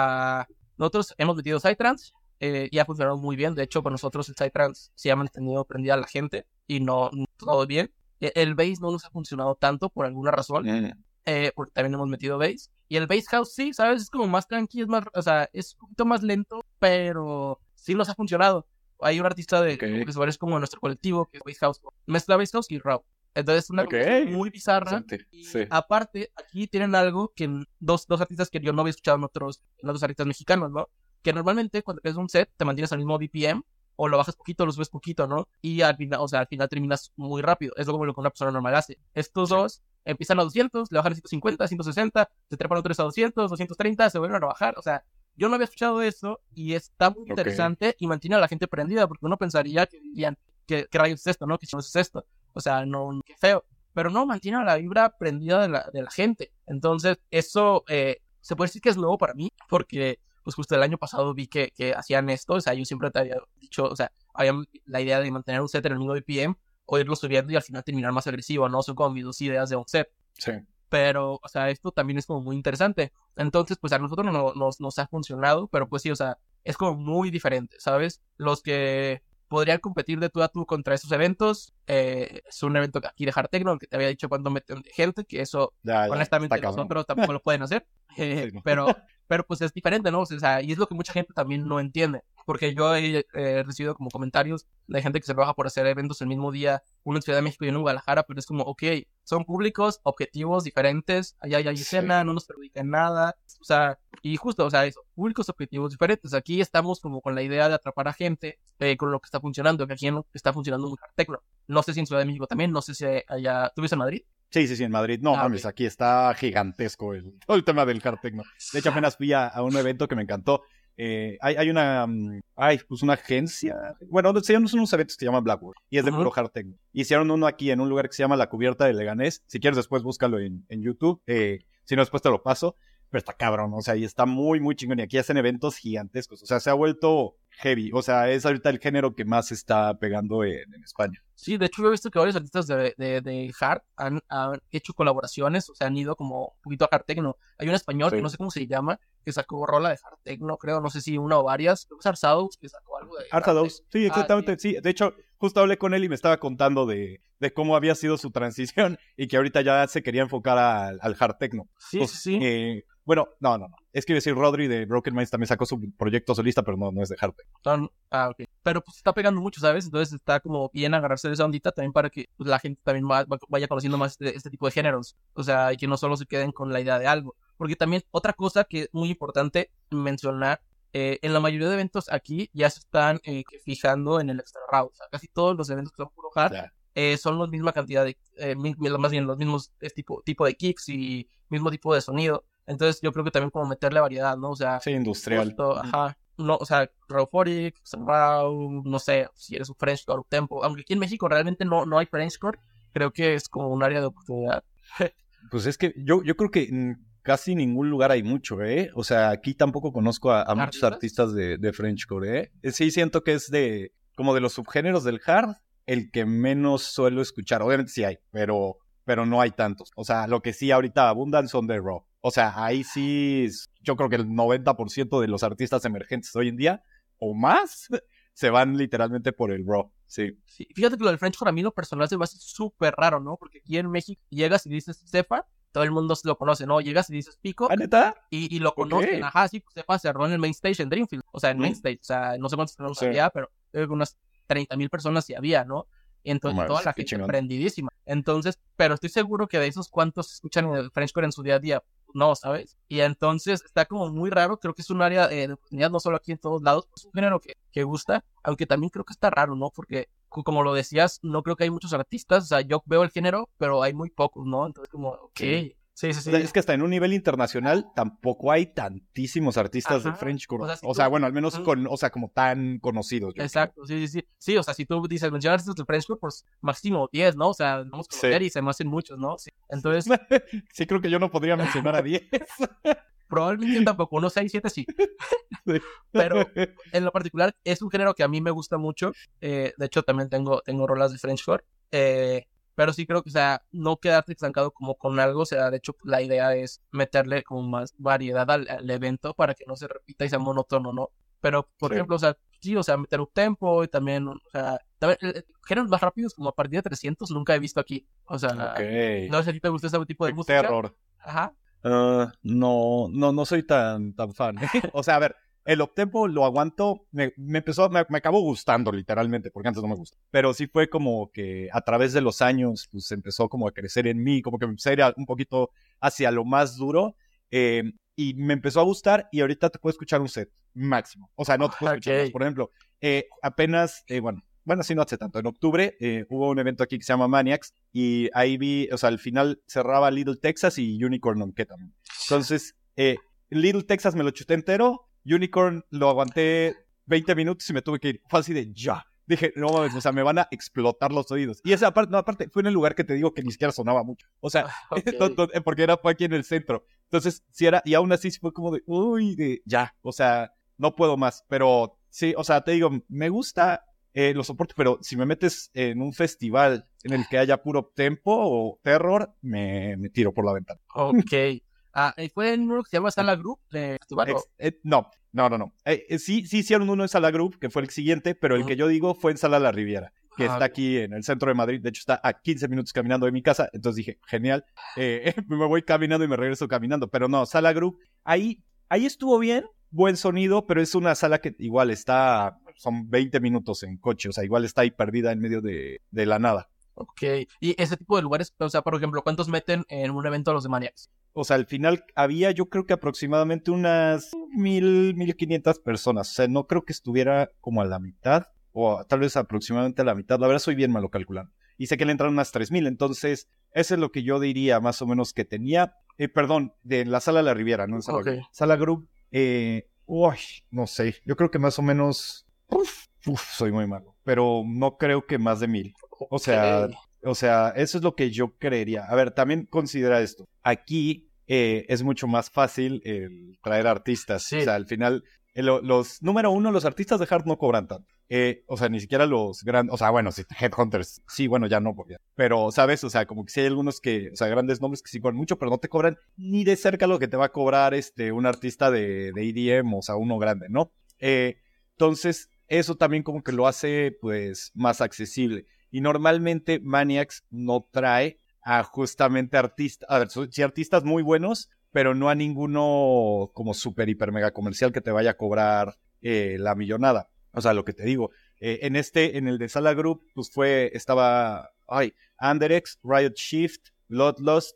Nosotros hemos metido Psytrance, y ha funcionado muy bien. De hecho, para nosotros el Psytrance sí ha mantenido prendida a la gente y no todo bien. El bass no nos ha funcionado tanto por alguna razón, porque también hemos metido bass. Y el bass house sí, ¿sabes? Es como más tranquilo, es más, o sea, es un poquito más lento, pero sí nos ha funcionado. Hay un artista Okay. que es como de nuestro colectivo, que es bass house, mezcla bass house y raw. Entonces es una cosa muy bizarra. Y sí. aparte, aquí tienen algo que dos artistas que yo no había escuchado en otros artistas mexicanos, ¿no? Que normalmente cuando creas un set te mantienes al mismo BPM o lo bajas poquito, lo subes poquito, ¿no? Y al final, o sea, al final terminas muy rápido. Es como lo que una persona normal hace. Estos dos empiezan a 200, le bajan a 150, 160, se trepan otros a 200, 230, se vuelven a bajar. O sea, yo no había escuchado eso y está muy interesante y mantiene a la gente prendida porque uno pensaría que dirían, ¿qué rayos es esto, no? ¿Qué es esto? O sea, no, qué feo. Pero no, mantiene a la vibra prendida de la gente. Entonces, eso se puede decir que es nuevo para mí porque pues justo el año pasado vi que hacían esto, o sea, yo siempre te había dicho, o sea, había la idea de mantener un set en el mismo BPM o irlo subiendo y al final terminar más agresivo, ¿no? Son como mis dos ideas de un set. Sí. Pero, o sea, esto también es como muy interesante. Entonces, pues a nosotros nos ha funcionado, pero pues sí, o sea, es como muy diferente, ¿sabes? Los que podrían competir de tú a tú contra esos eventos, es un evento aquí de Hard Techno, el que te había dicho cuando meten gente, que eso, honestamente, nosotros tampoco lo pueden hacer, Sí, ¿no? pero pues es diferente, ¿no? O sea, y es lo que mucha gente también no entiende, porque yo he recibido como comentarios de gente que se baja por hacer eventos el mismo día, uno en Ciudad de México y uno en Guadalajara, pero es como, ok, son públicos, objetivos diferentes, allá hay escena, no nos perjudica en nada, o sea, y justo, o sea, eso, públicos, objetivos diferentes. Aquí estamos como con la idea de atrapar a gente con lo que está funcionando, que aquí está funcionando muy hard techno. No sé si en Ciudad de México también, no sé si allá, ¿tú vives en Madrid? Sí, en Madrid. No, mames, okay. Aquí está gigantesco todo el tema del hard techno. De hecho, apenas fui a un evento que me encantó. Hay una agencia, bueno, son unos eventos que se llaman Blackwood y es de puro hard techno. Hicieron uno aquí en un lugar que se llama La Cubierta de Leganés. Si quieres después búscalo en YouTube, si no después te lo paso. Pero está cabrón, o sea, y está muy, muy chingón. Y aquí hacen eventos gigantescos, o sea, se ha vuelto heavy. O sea, es ahorita el género que más está pegando en España. Sí, de hecho yo he visto que varios artistas de hard han hecho colaboraciones, o sea, han ido como un poquito a hard techno. Hay un español que no sé cómo se llama, que sacó rola de hard techno, creo, no sé si una o varias. Creo que es Arsados, que sacó algo de Arsados, sí, exactamente, sí. De hecho, justo hablé con él y me estaba contando de cómo había sido su transición y que ahorita ya se quería enfocar al hard techno. Sí, pues, sí. Bueno, no. Es que iba a decir, Rodri de Broken Minds también sacó su proyecto solista, pero no es de hard techno. Ok. Pero pues está pegando mucho, ¿sabes? Entonces está como bien agarrarse de esa ondita también para que pues, la gente también vaya conociendo más este tipo de géneros. O sea, y que no solo se queden con la idea de algo. Porque también otra cosa que es muy importante mencionar, en la mayoría de eventos aquí ya se están fijando en el extra raw. O sea, casi todos los eventos que son puro hard son la misma cantidad de, más bien los mismos tipo de kicks y mismo tipo de sonido. Entonces yo creo que también como meterle variedad, ¿no? O sea, sí, industrial. Justo, ajá. No, o sea, Rawphonic, Raw, no sé, si eres un Frenchcore, Tempo. Aunque aquí en México realmente no hay Frenchcore, creo que es como un área de oportunidad. Pues es que yo creo que en casi ningún lugar hay mucho, ¿eh? O sea, aquí tampoco conozco a muchos artistas de Frenchcore, ¿eh? Sí siento que es como de los subgéneros del hard, el que menos suelo escuchar. Obviamente sí hay, pero no hay tantos. O sea, lo que sí ahorita abundan son de Raw. O sea, ahí sí, yo creo que el 90% de los artistas emergentes hoy en día, o más, se van literalmente por el Raw, sí. Fíjate que lo del Frenchcore a mí lo personal se me hace súper raro, ¿no? Porque aquí en México llegas y dices Cefa, todo el mundo lo conoce, ¿no? Llegas y dices Pico. ¿Ah, neta? Y lo conocen, ajá, sí, pues Cefa cerró en el main stage en Dreamfield. O sea, en main stage, o sea, no sé cuántos personas había, pero unas 30,000 personas sí había, ¿no? Entonces, toda la gente prendidísima. Entonces, pero estoy seguro que de esos cuantos escuchan el Frenchcore en su día a día, no, ¿sabes? Y entonces está como muy raro, creo que es un área de oportunidad, no solo aquí en todos lados, es un género que gusta, aunque también creo que está raro, ¿no? Porque como lo decías, no creo que hay muchos artistas, o sea, yo veo el género, pero hay muy pocos, ¿no? Entonces como, ok, Sí. sí, O sea, es que hasta en un nivel internacional tampoco hay tantísimos artistas de Ajá. Frenchcore. O sea, si O tú... sea, bueno, al menos Ujú. o sea, como tan conocidos. Yo Exacto, sí, sí, sí. Sí, o sea, si tú dices mencionar artistas del French Club, pues máximo 10, ¿no? O sea, vamos a creo. conocer y se me hacen muchos, ¿no? Sí. Entonces, Sí. Sí, creo que yo no podría mencionar a 10. probablemente yo tampoco, unos 6, 7 sí. Sí. Pero en lo particular es un género que a mí me gusta mucho. De hecho, también tengo rolas de Frenchcore. Pero sí creo que, o sea, no quedarte estancado como con algo. O sea, de hecho, la idea es meterle como más variedad al evento para que no se repita y sea monótono, ¿no? Pero, por Sí. ejemplo, o sea, sí, o sea, meter un tempo y también, o sea, también, géneros más rápidos como a partir de 300 nunca he visto aquí. O sea, Ok. no sé si a ti te gusta ese tipo de música. Terror. Ajá. No soy tan fan. O sea, a ver, el uptempo lo aguanto, me acabó gustando literalmente, porque antes no me gustó. Pero sí fue como que a través de los años, pues empezó como a crecer en mí, como que me empecé a ir un poquito hacia lo más duro, y me empezó a gustar, y ahorita te puedo escuchar un set máximo. O sea, no te puedo escuchar más. Ok. Por ejemplo, apenas, bueno, sí, no hace tanto. En octubre hubo un evento aquí que se llama Maniacs y ahí vi, o sea, al final cerraba Little Texas y Unicorn on Ketamine. Entonces, Little Texas me lo chuté entero, Unicorn lo aguanté 20 minutos y me tuve que ir. Fue así de ya. Dije, no mames, o sea, me van a explotar los oídos. Y esa parte, no, aparte, fue en el lugar que te digo que ni siquiera sonaba mucho. O sea, Ok. porque fue aquí en el centro. Entonces, sí era, y aún así fue como de, uy, de ya, o sea, no puedo más. Pero sí, o sea, te digo, me gusta, lo soporto, pero si me metes en un festival en el que haya puro tempo o terror, me tiro por la ventana. Ok. ¿Fue en uno que se llama Sala Group de festival? No. Sí hicieron uno en Sala Group, que fue el siguiente, pero el Ujú. que yo digo fue en Sala La Riviera, que está Ok. aquí en el centro de Madrid. De hecho, está a 15 minutos caminando de mi casa. Entonces dije, genial. Me voy caminando y me regreso caminando. Pero no, Sala Group, ahí estuvo bien, buen sonido, pero es una sala que igual son 20 minutos en coche. O sea, igual está ahí perdida en medio de la nada. Ok. Y ese tipo de lugares, o sea, por ejemplo, ¿cuántos meten en un evento a los de Maniacs? O sea, al final había, yo creo que aproximadamente unas 1,500 personas. O sea, no creo que estuviera como a la mitad, o tal vez aproximadamente a la mitad. La verdad, soy bien malo calculando. Y sé que le entran unas 3,000. Entonces, eso es lo que yo diría más o menos que tenía. Perdón, de la Sala La Riviera, ¿no? En Sala Ok. Group. Sala Group, uy, no sé. Yo creo que más o menos. Soy muy malo. Pero no creo que más de 1,000. O Ok. sea, eso es lo que yo creería. A ver, también considera esto. Aquí es mucho más fácil el traer artistas. O Sí. sea, al final, número uno, los artistas de hard no cobran tanto. O sea, ni siquiera los grandes, o sea, bueno, sí, Headhunters, sí, bueno, ya no, porque, pero, ¿sabes? O sea, como que sí hay algunos que, o sea, grandes nombres que sí cobran mucho, pero no te cobran ni de cerca lo que te va a cobrar un artista de EDM, o sea, uno grande, ¿no? Entonces, eso también como que lo hace, pues, más accesible. Y normalmente Maniacs no trae a justamente artistas, a ver, sí artistas muy buenos, pero no a ninguno como súper, hiper, mega comercial que te vaya a cobrar la millonada. O sea, lo que te digo, en el de Sala Group, pues estaba Anderex, Riot Shift, Bloodlust,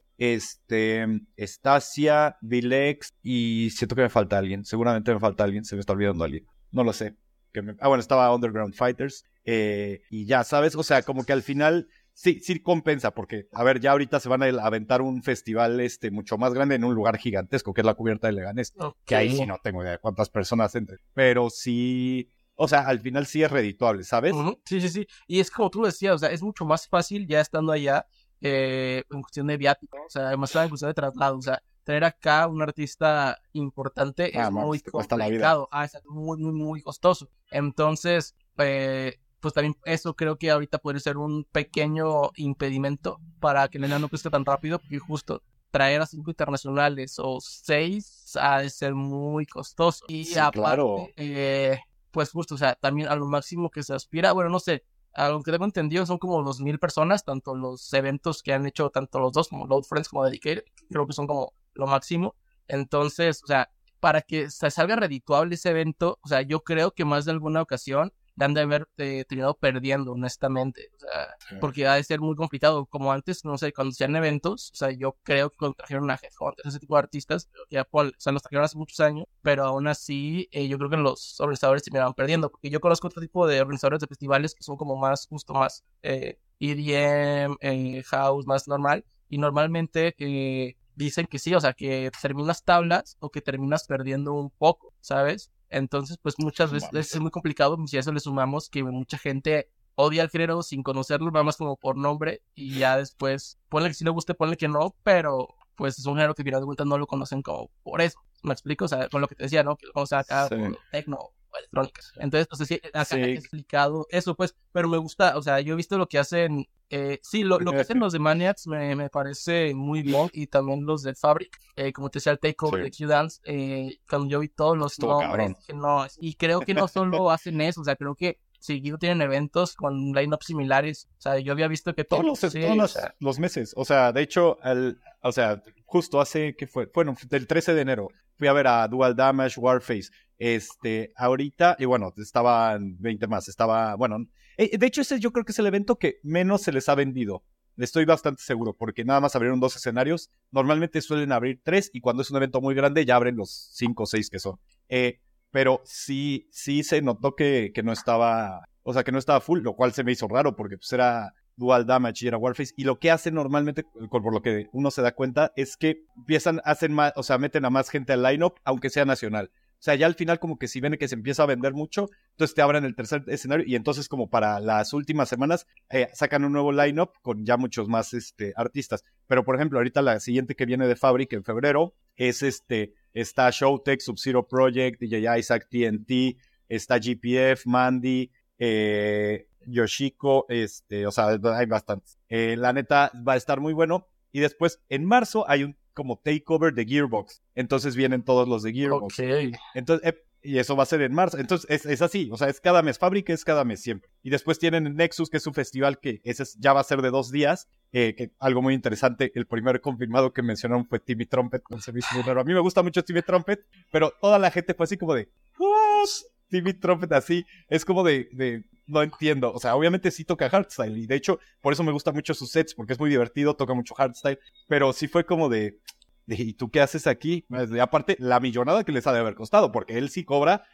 Stasia, Vilex, y siento que me falta alguien, seguramente me falta alguien, se me está olvidando alguien, no lo sé. Bueno, estaba Underground Fighters, y ya, ¿sabes? O sea, como que al final sí compensa, porque, a ver, ya ahorita se van a aventar un festival mucho más grande en un lugar gigantesco, que es la Cubierta de Leganés, Ok. que ahí sí no tengo idea de cuántas personas entren, pero sí, o sea, al final sí es redituable, ¿sabes? Ujú. Sí, sí, sí. Y es como tú lo decías, o sea, es mucho más fácil ya estando allá en cuestión de viático, o sea, además en cuestión de traslado, o sea, traer acá un artista importante es muy Mames, te cuesta la vida. complicado, es muy, muy, muy costoso. Entonces, pues también eso creo que ahorita puede ser un pequeño impedimento para que el enano crezca tan rápido, porque justo traer a 5 internacionales o 6 ha de ser muy costoso. Y Sí, claro. aparte, pues justo, o sea, también a lo máximo que se aspira, bueno, no sé, a lo que tengo entendido son como 2,000 personas, tanto los eventos que han hecho tanto los dos, como Load Friends como Dedicated, creo que son como lo máximo. Entonces, o sea, para que se salga redituable ese evento, o sea, yo creo que más de alguna ocasión le han de haber terminado perdiendo, honestamente. O sea, Sí. porque ha de ser muy complicado. Como antes, no sé, cuando hacían eventos, o sea, yo creo que cuando trajeron a Headhunters, ese tipo de artistas, que ya, o sea, los trajeron hace muchos años, pero aún así, yo creo que los organizadores terminaron perdiendo, porque yo conozco otro tipo de organizadores de festivales que son como más, justo más EDM, house, más normal, y normalmente dicen que sí, o sea, que terminas tablas o que terminas perdiendo un poco, ¿sabes? Entonces, pues muchas No veces mames. es muy complicado, si a eso le sumamos que mucha gente odia al género sin conocerlo, nada más como por nombre, y ya después, ponle que sí le guste, ponle que no, pero pues es un género que al final de cuentas no lo conocen como por eso, ¿me explico? O sea, con lo que te decía, ¿no? Que lo conocen acá Sí. por techno o electrónica. Entonces, no sé si acá Sí. es explicado eso, pues, pero me gusta, o sea, yo he visto lo que hacen, sí, lo que hacen los de Maniacs me parece muy bien, y también los de Fabric, como te decía, el takeover Sí. de Q-Dance, cuando yo vi todos los Estuvo nombres, cabrón. dije, no, y creo que no solo hacen eso, o sea, creo que seguido tienen eventos con line-ups similares, o sea, yo había visto que Todos sí, todos o sea, los meses. O sea, de hecho, o sea, justo hace, ¿qué fue? Bueno, del 13 de enero fui a ver a Dual Damage, Warface. Ahorita, y bueno, estaban 20 más. Estaba, bueno, de hecho, ese yo creo que es el evento que menos se les ha vendido. Estoy bastante seguro, porque nada más abrieron 2 escenarios. Normalmente suelen abrir 3, y cuando es un evento muy grande, ya abren los 5 o 6 que son. Pero sí se notó que no estaba, o sea, que no estaba full, lo cual se me hizo raro porque pues era Dual Damage y era Warface. Y lo que hacen normalmente, por lo que uno se da cuenta, es que hacen más, o sea, meten a más gente al lineup, aunque sea nacional. O sea, ya al final como que si ven que se empieza a vender mucho, entonces te abren el tercer escenario, y entonces como para las últimas semanas sacan un nuevo lineup con ya muchos más artistas. Pero por ejemplo, ahorita la siguiente que viene de Fabric en febrero es está Showtech, Sub-Zero Project, DJ Isaac, TNT, está GPF, Mandy, Yoshiko, o sea, hay bastantes. La neta va a estar muy bueno. Y después, en marzo, hay un como takeover de Gearbox. Entonces vienen todos los de Gearbox. ok. Entonces, y eso va a ser en marzo. Entonces, es así. O sea, es cada mes. Fábrica es cada mes siempre. Y después tienen Nexus, que es un festival que ya va a ser de 2 días. Que algo muy interesante. El primer confirmado que mencionaron fue Timmy Trumpet con servicio muy raro. A mí me gusta mucho Timmy Trumpet, pero toda la gente fue así como de, ¿what? Timmy Trumpet así. Es como no entiendo. O sea, obviamente sí toca hardstyle. Y de hecho, por eso me gustan mucho sus sets, porque es muy divertido, toca mucho hardstyle. Pero sí fue como ¿y tú qué haces aquí? Y aparte, la millonada que les ha de haber costado, porque él sí cobra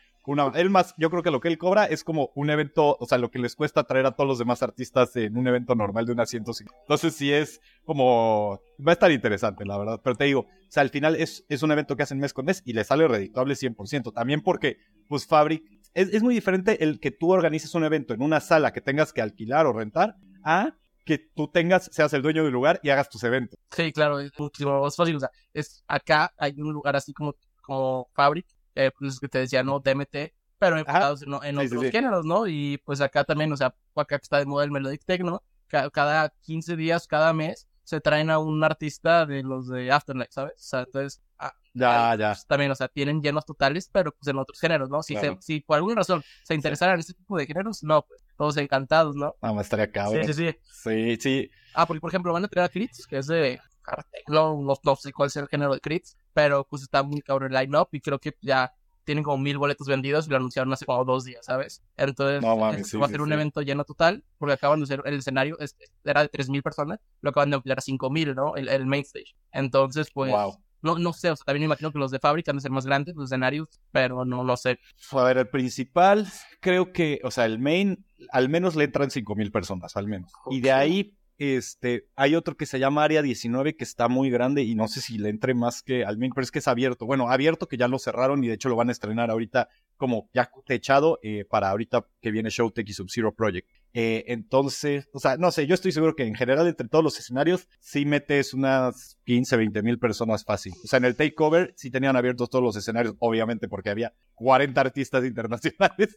yo creo que lo que él cobra es como un evento, o sea, lo que les cuesta traer a todos los demás artistas en un evento normal de unas 150. Entonces sí es como, va a estar interesante, la verdad. Pero te digo, o sea, al final es un evento que hacen mes con mes y le sale redituable 100%. También porque, pues, Fabric, es muy diferente el que tú organices un evento en una sala que tengas que alquilar o rentar a que tú seas el dueño del lugar y hagas tus eventos. Sí, claro, es muchísimo más fácil. O sea, acá hay un lugar así como Fabric, pues que te decía, ¿no? DMT, pero enfocados en Sí, otros sí. géneros, ¿no? Y pues acá también, o sea, acá está de moda el Melodic Techno, cada 15 días, cada mes, se traen a un artista de los de Afterlife, ¿sabes? O sea, entonces, Ya. pues, también, o sea, tienen llenos totales, pero pues en otros géneros, ¿no? Claro. Si por alguna razón se interesaran en este tipo de géneros, no, pues todos encantados, ¿no? Nada más estaría cabrón. Sí. Sí. Porque por ejemplo van a traer a Crits, que es de hard techno, no sé cuál es el género de Crits, pero pues está muy cabrón el line-up y creo que ya tienen como 1000 boletos vendidos y lo anunciaron hace como 2 días, ¿sabes? Entonces No mames, va a ser un evento lleno total, porque acaban de hacer el escenario, era de 3000 personas, lo acaban de ampliar a 5000, ¿no? El main stage. Entonces, pues, wow. no sé, o sea, también me imagino que los de fábrica han de ser más grandes, los escenarios, pero no sé. A ver, el principal, creo que, o sea, el main, al menos le entran 5000 personas, al menos. Okay. Y de ahí, hay otro que se llama Área 19, que está muy grande, y no sé si le entre más que al main, pero es que es abierto. Bueno, abierto, que ya lo cerraron, y de hecho lo van a estrenar ahorita como ya techado, para ahorita que viene Showtech y Sub-Zero Project. Entonces, o sea, no sé, yo estoy seguro que en general entre todos los escenarios sí metes unas 15, 20 mil personas fácil. O sea, en el takeover sí tenían abiertos todos los escenarios, obviamente porque había 40 artistas internacionales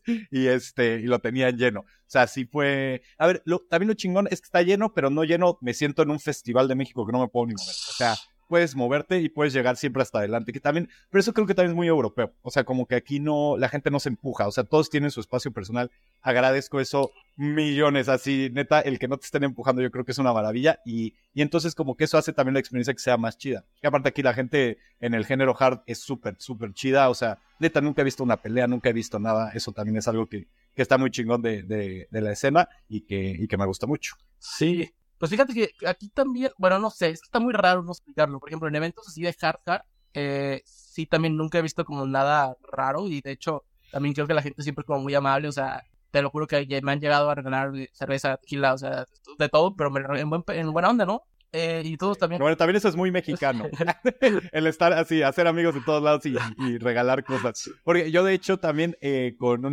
y lo tenían lleno. O sea, sí fue... A ver, también lo chingón es que está lleno, pero no lleno, me siento en un festival de México que no me puedo ni mover. O sea, puedes moverte y puedes llegar siempre hasta adelante, que también, pero eso creo que también es muy europeo, o sea, como que aquí la gente no se empuja, o sea, todos tienen su espacio personal, agradezco eso millones, así, neta, el que no te estén empujando yo creo que es una maravilla, y entonces como que eso hace también la experiencia que sea más chida, y aparte aquí la gente en el género hard es súper, súper chida, o sea, neta, nunca he visto una pelea, nunca he visto nada, eso también es algo que está muy chingón de la escena y que me gusta mucho. Sí, pues fíjate que aquí también, bueno, no sé, es que está muy raro no explicarlo. Por ejemplo, en eventos así de hard, sí también nunca he visto como nada raro y de hecho también creo que la gente siempre es como muy amable, o sea, te lo juro que me han llegado a regalar cerveza, tequila, o sea, de todo, pero en buena onda, ¿no? Y todos también. Bueno, también eso es muy mexicano. El estar así, hacer amigos de todos lados y regalar cosas. Porque yo, de hecho, también con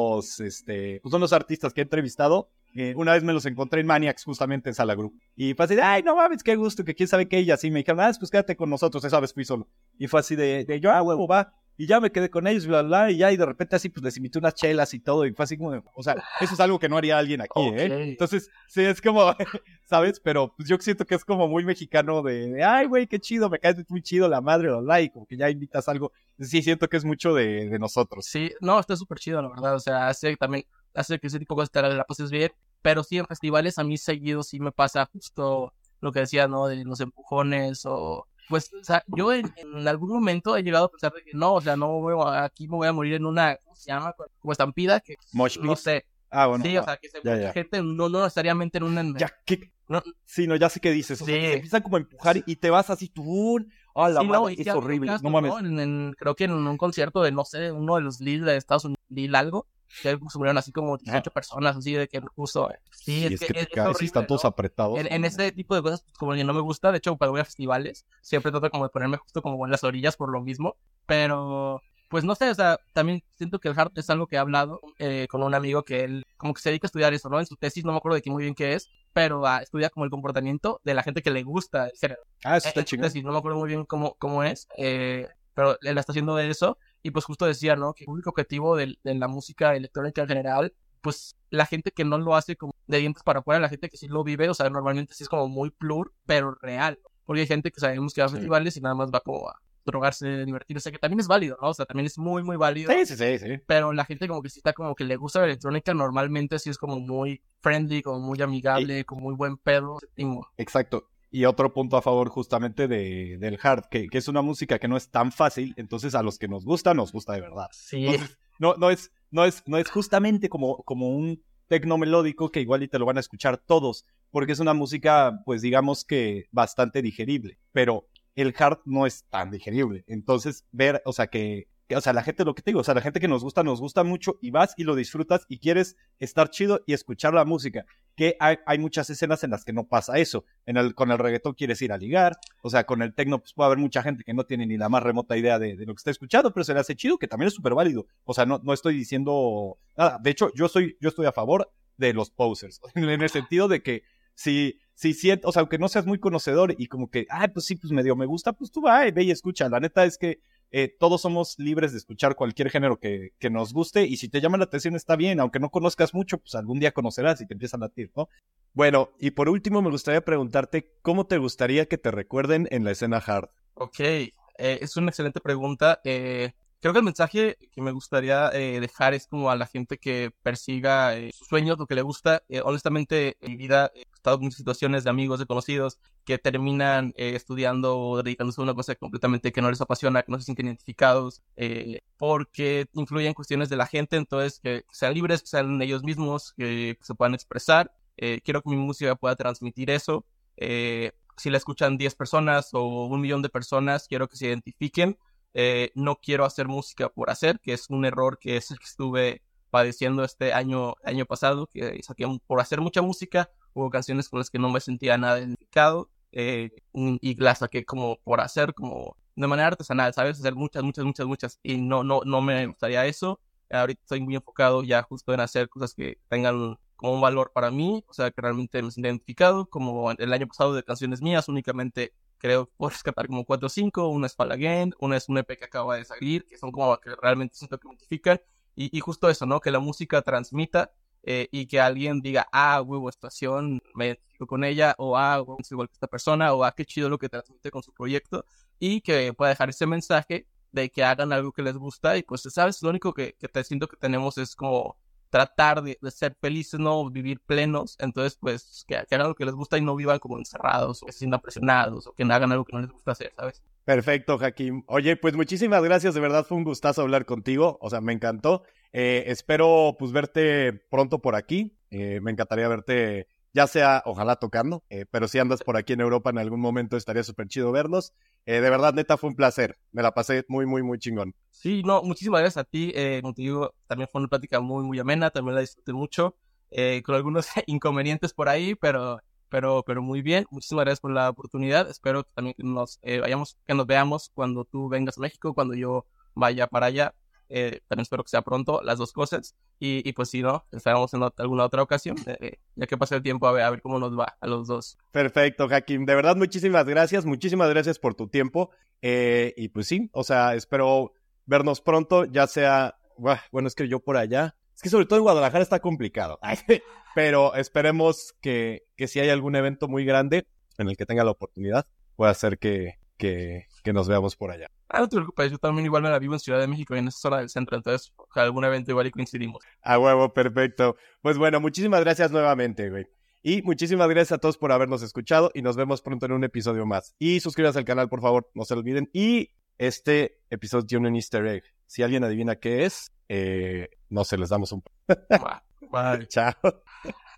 unos artistas que he entrevistado, una vez me los encontré en Maniacs, justamente en Sala Group. Y fue así de, ay, no mames, qué gusto, que quién sabe qué. Y así me dijeron, pues quédate con nosotros. Esa vez fui solo. Y fue así de yo, huevo, va. Y ya me quedé con ellos, bla, bla, y ya, y de repente así, pues les invité unas chelas y todo, y fue así como, o sea, eso es algo que no haría alguien aquí, Okay. Entonces, sí, es como, ¿sabes? Pero pues yo siento que es como muy mexicano de ay, güey, qué chido, me caes muy chido la madre, bla, bla, y como que ya invitas algo. Sí, siento que es mucho de nosotros. Sí, no, está súper chido, la verdad, o sea, hace que ese tipo de cosas te la pases bien, pero sí, en festivales a mí seguido sí me pasa justo lo que decía, ¿no? De los empujones o... Pues, o sea, yo en algún momento he llegado a pensar de que no, o sea, aquí me voy a morir en una, ¿cómo se llama? Como estampida, que Mosh no sé. Ah, bueno. Sí, no. o sea, que se mucha gente, no necesariamente en una... Ya, ¿qué? No, sí, no, ya sé qué dices. O sea, se empiezan como a empujar y te vas así tú. Oh, la sí, madre, es horrible. Casos, no mames. Creo que en un concierto de, no sé, uno de los Lil de Estados Unidos, Lil algo, que se murieron así como 18 personas, así de que justo... Sí, es que te caes y están todos apretados. En ese tipo de cosas, como que no me gusta. De hecho, cuando voy a festivales, siempre trato como de ponerme justo como en las orillas por lo mismo. Pero, pues no sé, o sea, también siento que el hard es algo que he hablado con un amigo que él como que se dedica a estudiar eso, ¿no? En su tesis, no me acuerdo de qué muy bien qué es, pero estudia como el comportamiento de la gente que le gusta el género. Eso está chingón. Tesis, no me acuerdo muy bien cómo es, pero él está haciendo de eso. Y pues justo decía, ¿no? Que el público objetivo de la música electrónica en general, pues la gente que no lo hace como de dientes para afuera, la gente que sí lo vive, o sea, normalmente sí es como muy pero real. Porque hay gente que sabemos que va a festivales y nada más va como a drogarse, divertirse, que también es válido, ¿no? O sea, también es muy, muy válido. Sí. Pero la gente como que sí está como que le gusta la electrónica, normalmente sí es como muy friendly, como muy amigable, como muy buen pedo. Exacto. Y otro punto a favor justamente del hard, que es una música que no es tan fácil, entonces a los que nos gusta de verdad. Sí. Entonces, no es justamente como un tecno melódico que igual y te lo van a escuchar todos, porque es una música, pues digamos que bastante digerible, pero el hard no es tan digerible. Entonces, o sea, la gente, lo que te digo, o sea, la gente que nos gusta mucho y vas y lo disfrutas y quieres estar chido y escuchar la música. Que hay muchas escenas en las que no pasa eso. Con el reggaetón quieres ir a ligar, o sea, con el tecno pues puede haber mucha gente que no tiene ni la más remota idea de lo que está escuchando, pero se le hace chido, que también es súper válido. O sea, no estoy diciendo nada. De hecho, yo estoy a favor de los posers, en el sentido de que si siento, o sea, aunque no seas muy conocedor y como que, pues sí, pues medio me gusta, pues tú ve y escucha. La neta es que todos somos libres de escuchar cualquier género que nos guste, y si te llama la atención está bien, aunque no conozcas mucho, pues algún día conocerás y te empiezan a latir, ¿no? Bueno, y por último me gustaría preguntarte, ¿cómo te gustaría que te recuerden en la escena hard? Ok, es una excelente pregunta. Creo que el mensaje que me gustaría dejar es como a la gente que persiga sus sueños, lo que le gusta. Honestamente, en mi vida he estado en muchas situaciones de amigos, de conocidos, que terminan estudiando o dedicándose a una cosa completamente que no les apasiona, que no se sienten identificados, porque influyen cuestiones de la gente. Entonces, que sean libres, que sean ellos mismos, que se puedan expresar. Quiero que mi música pueda transmitir eso. Si la escuchan 10 personas o 1 millón de personas, quiero que se identifiquen. No quiero hacer música por hacer, que es un error que es el que estuve padeciendo este año pasado, que saqué por hacer mucha música. Hubo canciones con las que no me sentía nada identificado, y las saqué como por hacer, como de manera artesanal, ¿sabes? Hacer muchas, y no me gustaría eso. Ahorita estoy muy enfocado ya justo en hacer cosas que tengan como un valor para mí, o sea, que realmente me sienta identificado, como el año pasado de canciones mías, únicamente creo que puedo rescatar como 4 o 5, una es Fall Again, una es un EP que acaba de salir, que son como que realmente siento que me identifican, y justo eso, ¿no? Que la música transmita, y que alguien diga, huevo, estación, me identifico con ella, o huevo, es igual que esta persona, o qué chido lo que transmite con su proyecto, y que pueda dejar ese mensaje de que hagan algo que les gusta. Y pues, ¿sabes? Lo único que te siento que tenemos es como tratar de ser felices, ¿no? Vivir plenos. Entonces, pues, que hagan lo que les gusta y no vivan como encerrados, o que se sientan presionados, o que hagan algo que no les gusta hacer, ¿sabes? Perfecto, Hakim. Oye, pues muchísimas gracias, de verdad fue un gustazo hablar contigo, o sea, me encantó. Espero pues verte pronto por aquí. Me encantaría verte, ya sea, ojalá tocando, pero si andas por aquí en Europa en algún momento estaría súper chido vernos. De verdad, neta, fue un placer. Me la pasé muy, muy, muy chingón. Sí, no, muchísimas gracias a ti. Como te digo, también fue una plática muy, muy amena, también la disfruté mucho, con algunos inconvenientes por ahí, pero muy bien. Muchísimas gracias por la oportunidad. Espero que también que nos veamos cuando tú vengas a México, cuando yo vaya para allá. También espero que sea pronto, las dos cosas. Y pues si no, estaremos en alguna otra ocasión, ya que pase el tiempo a ver cómo nos va a los dos. Perfecto, Hakim. De verdad, muchísimas gracias por tu tiempo. Y pues sí, o sea, espero vernos pronto, ya sea, bueno, es que yo por allá, es que sobre todo en Guadalajara está complicado, pero esperemos que si hay algún evento muy grande en el que tenga la oportunidad, pueda ser que nos veamos por allá. No te preocupes, yo también igual me la vivo en Ciudad de México y en esa zona del centro, entonces algún evento igual y coincidimos. A huevo, perfecto. Pues bueno, muchísimas gracias nuevamente, güey. Y muchísimas gracias a todos por habernos escuchado y nos vemos pronto en un episodio más. Y suscríbanse al canal, por favor, no se olviden. Y este episodio tiene un easter egg. Si alguien adivina qué es, no sé, les damos un... Bye. Chao.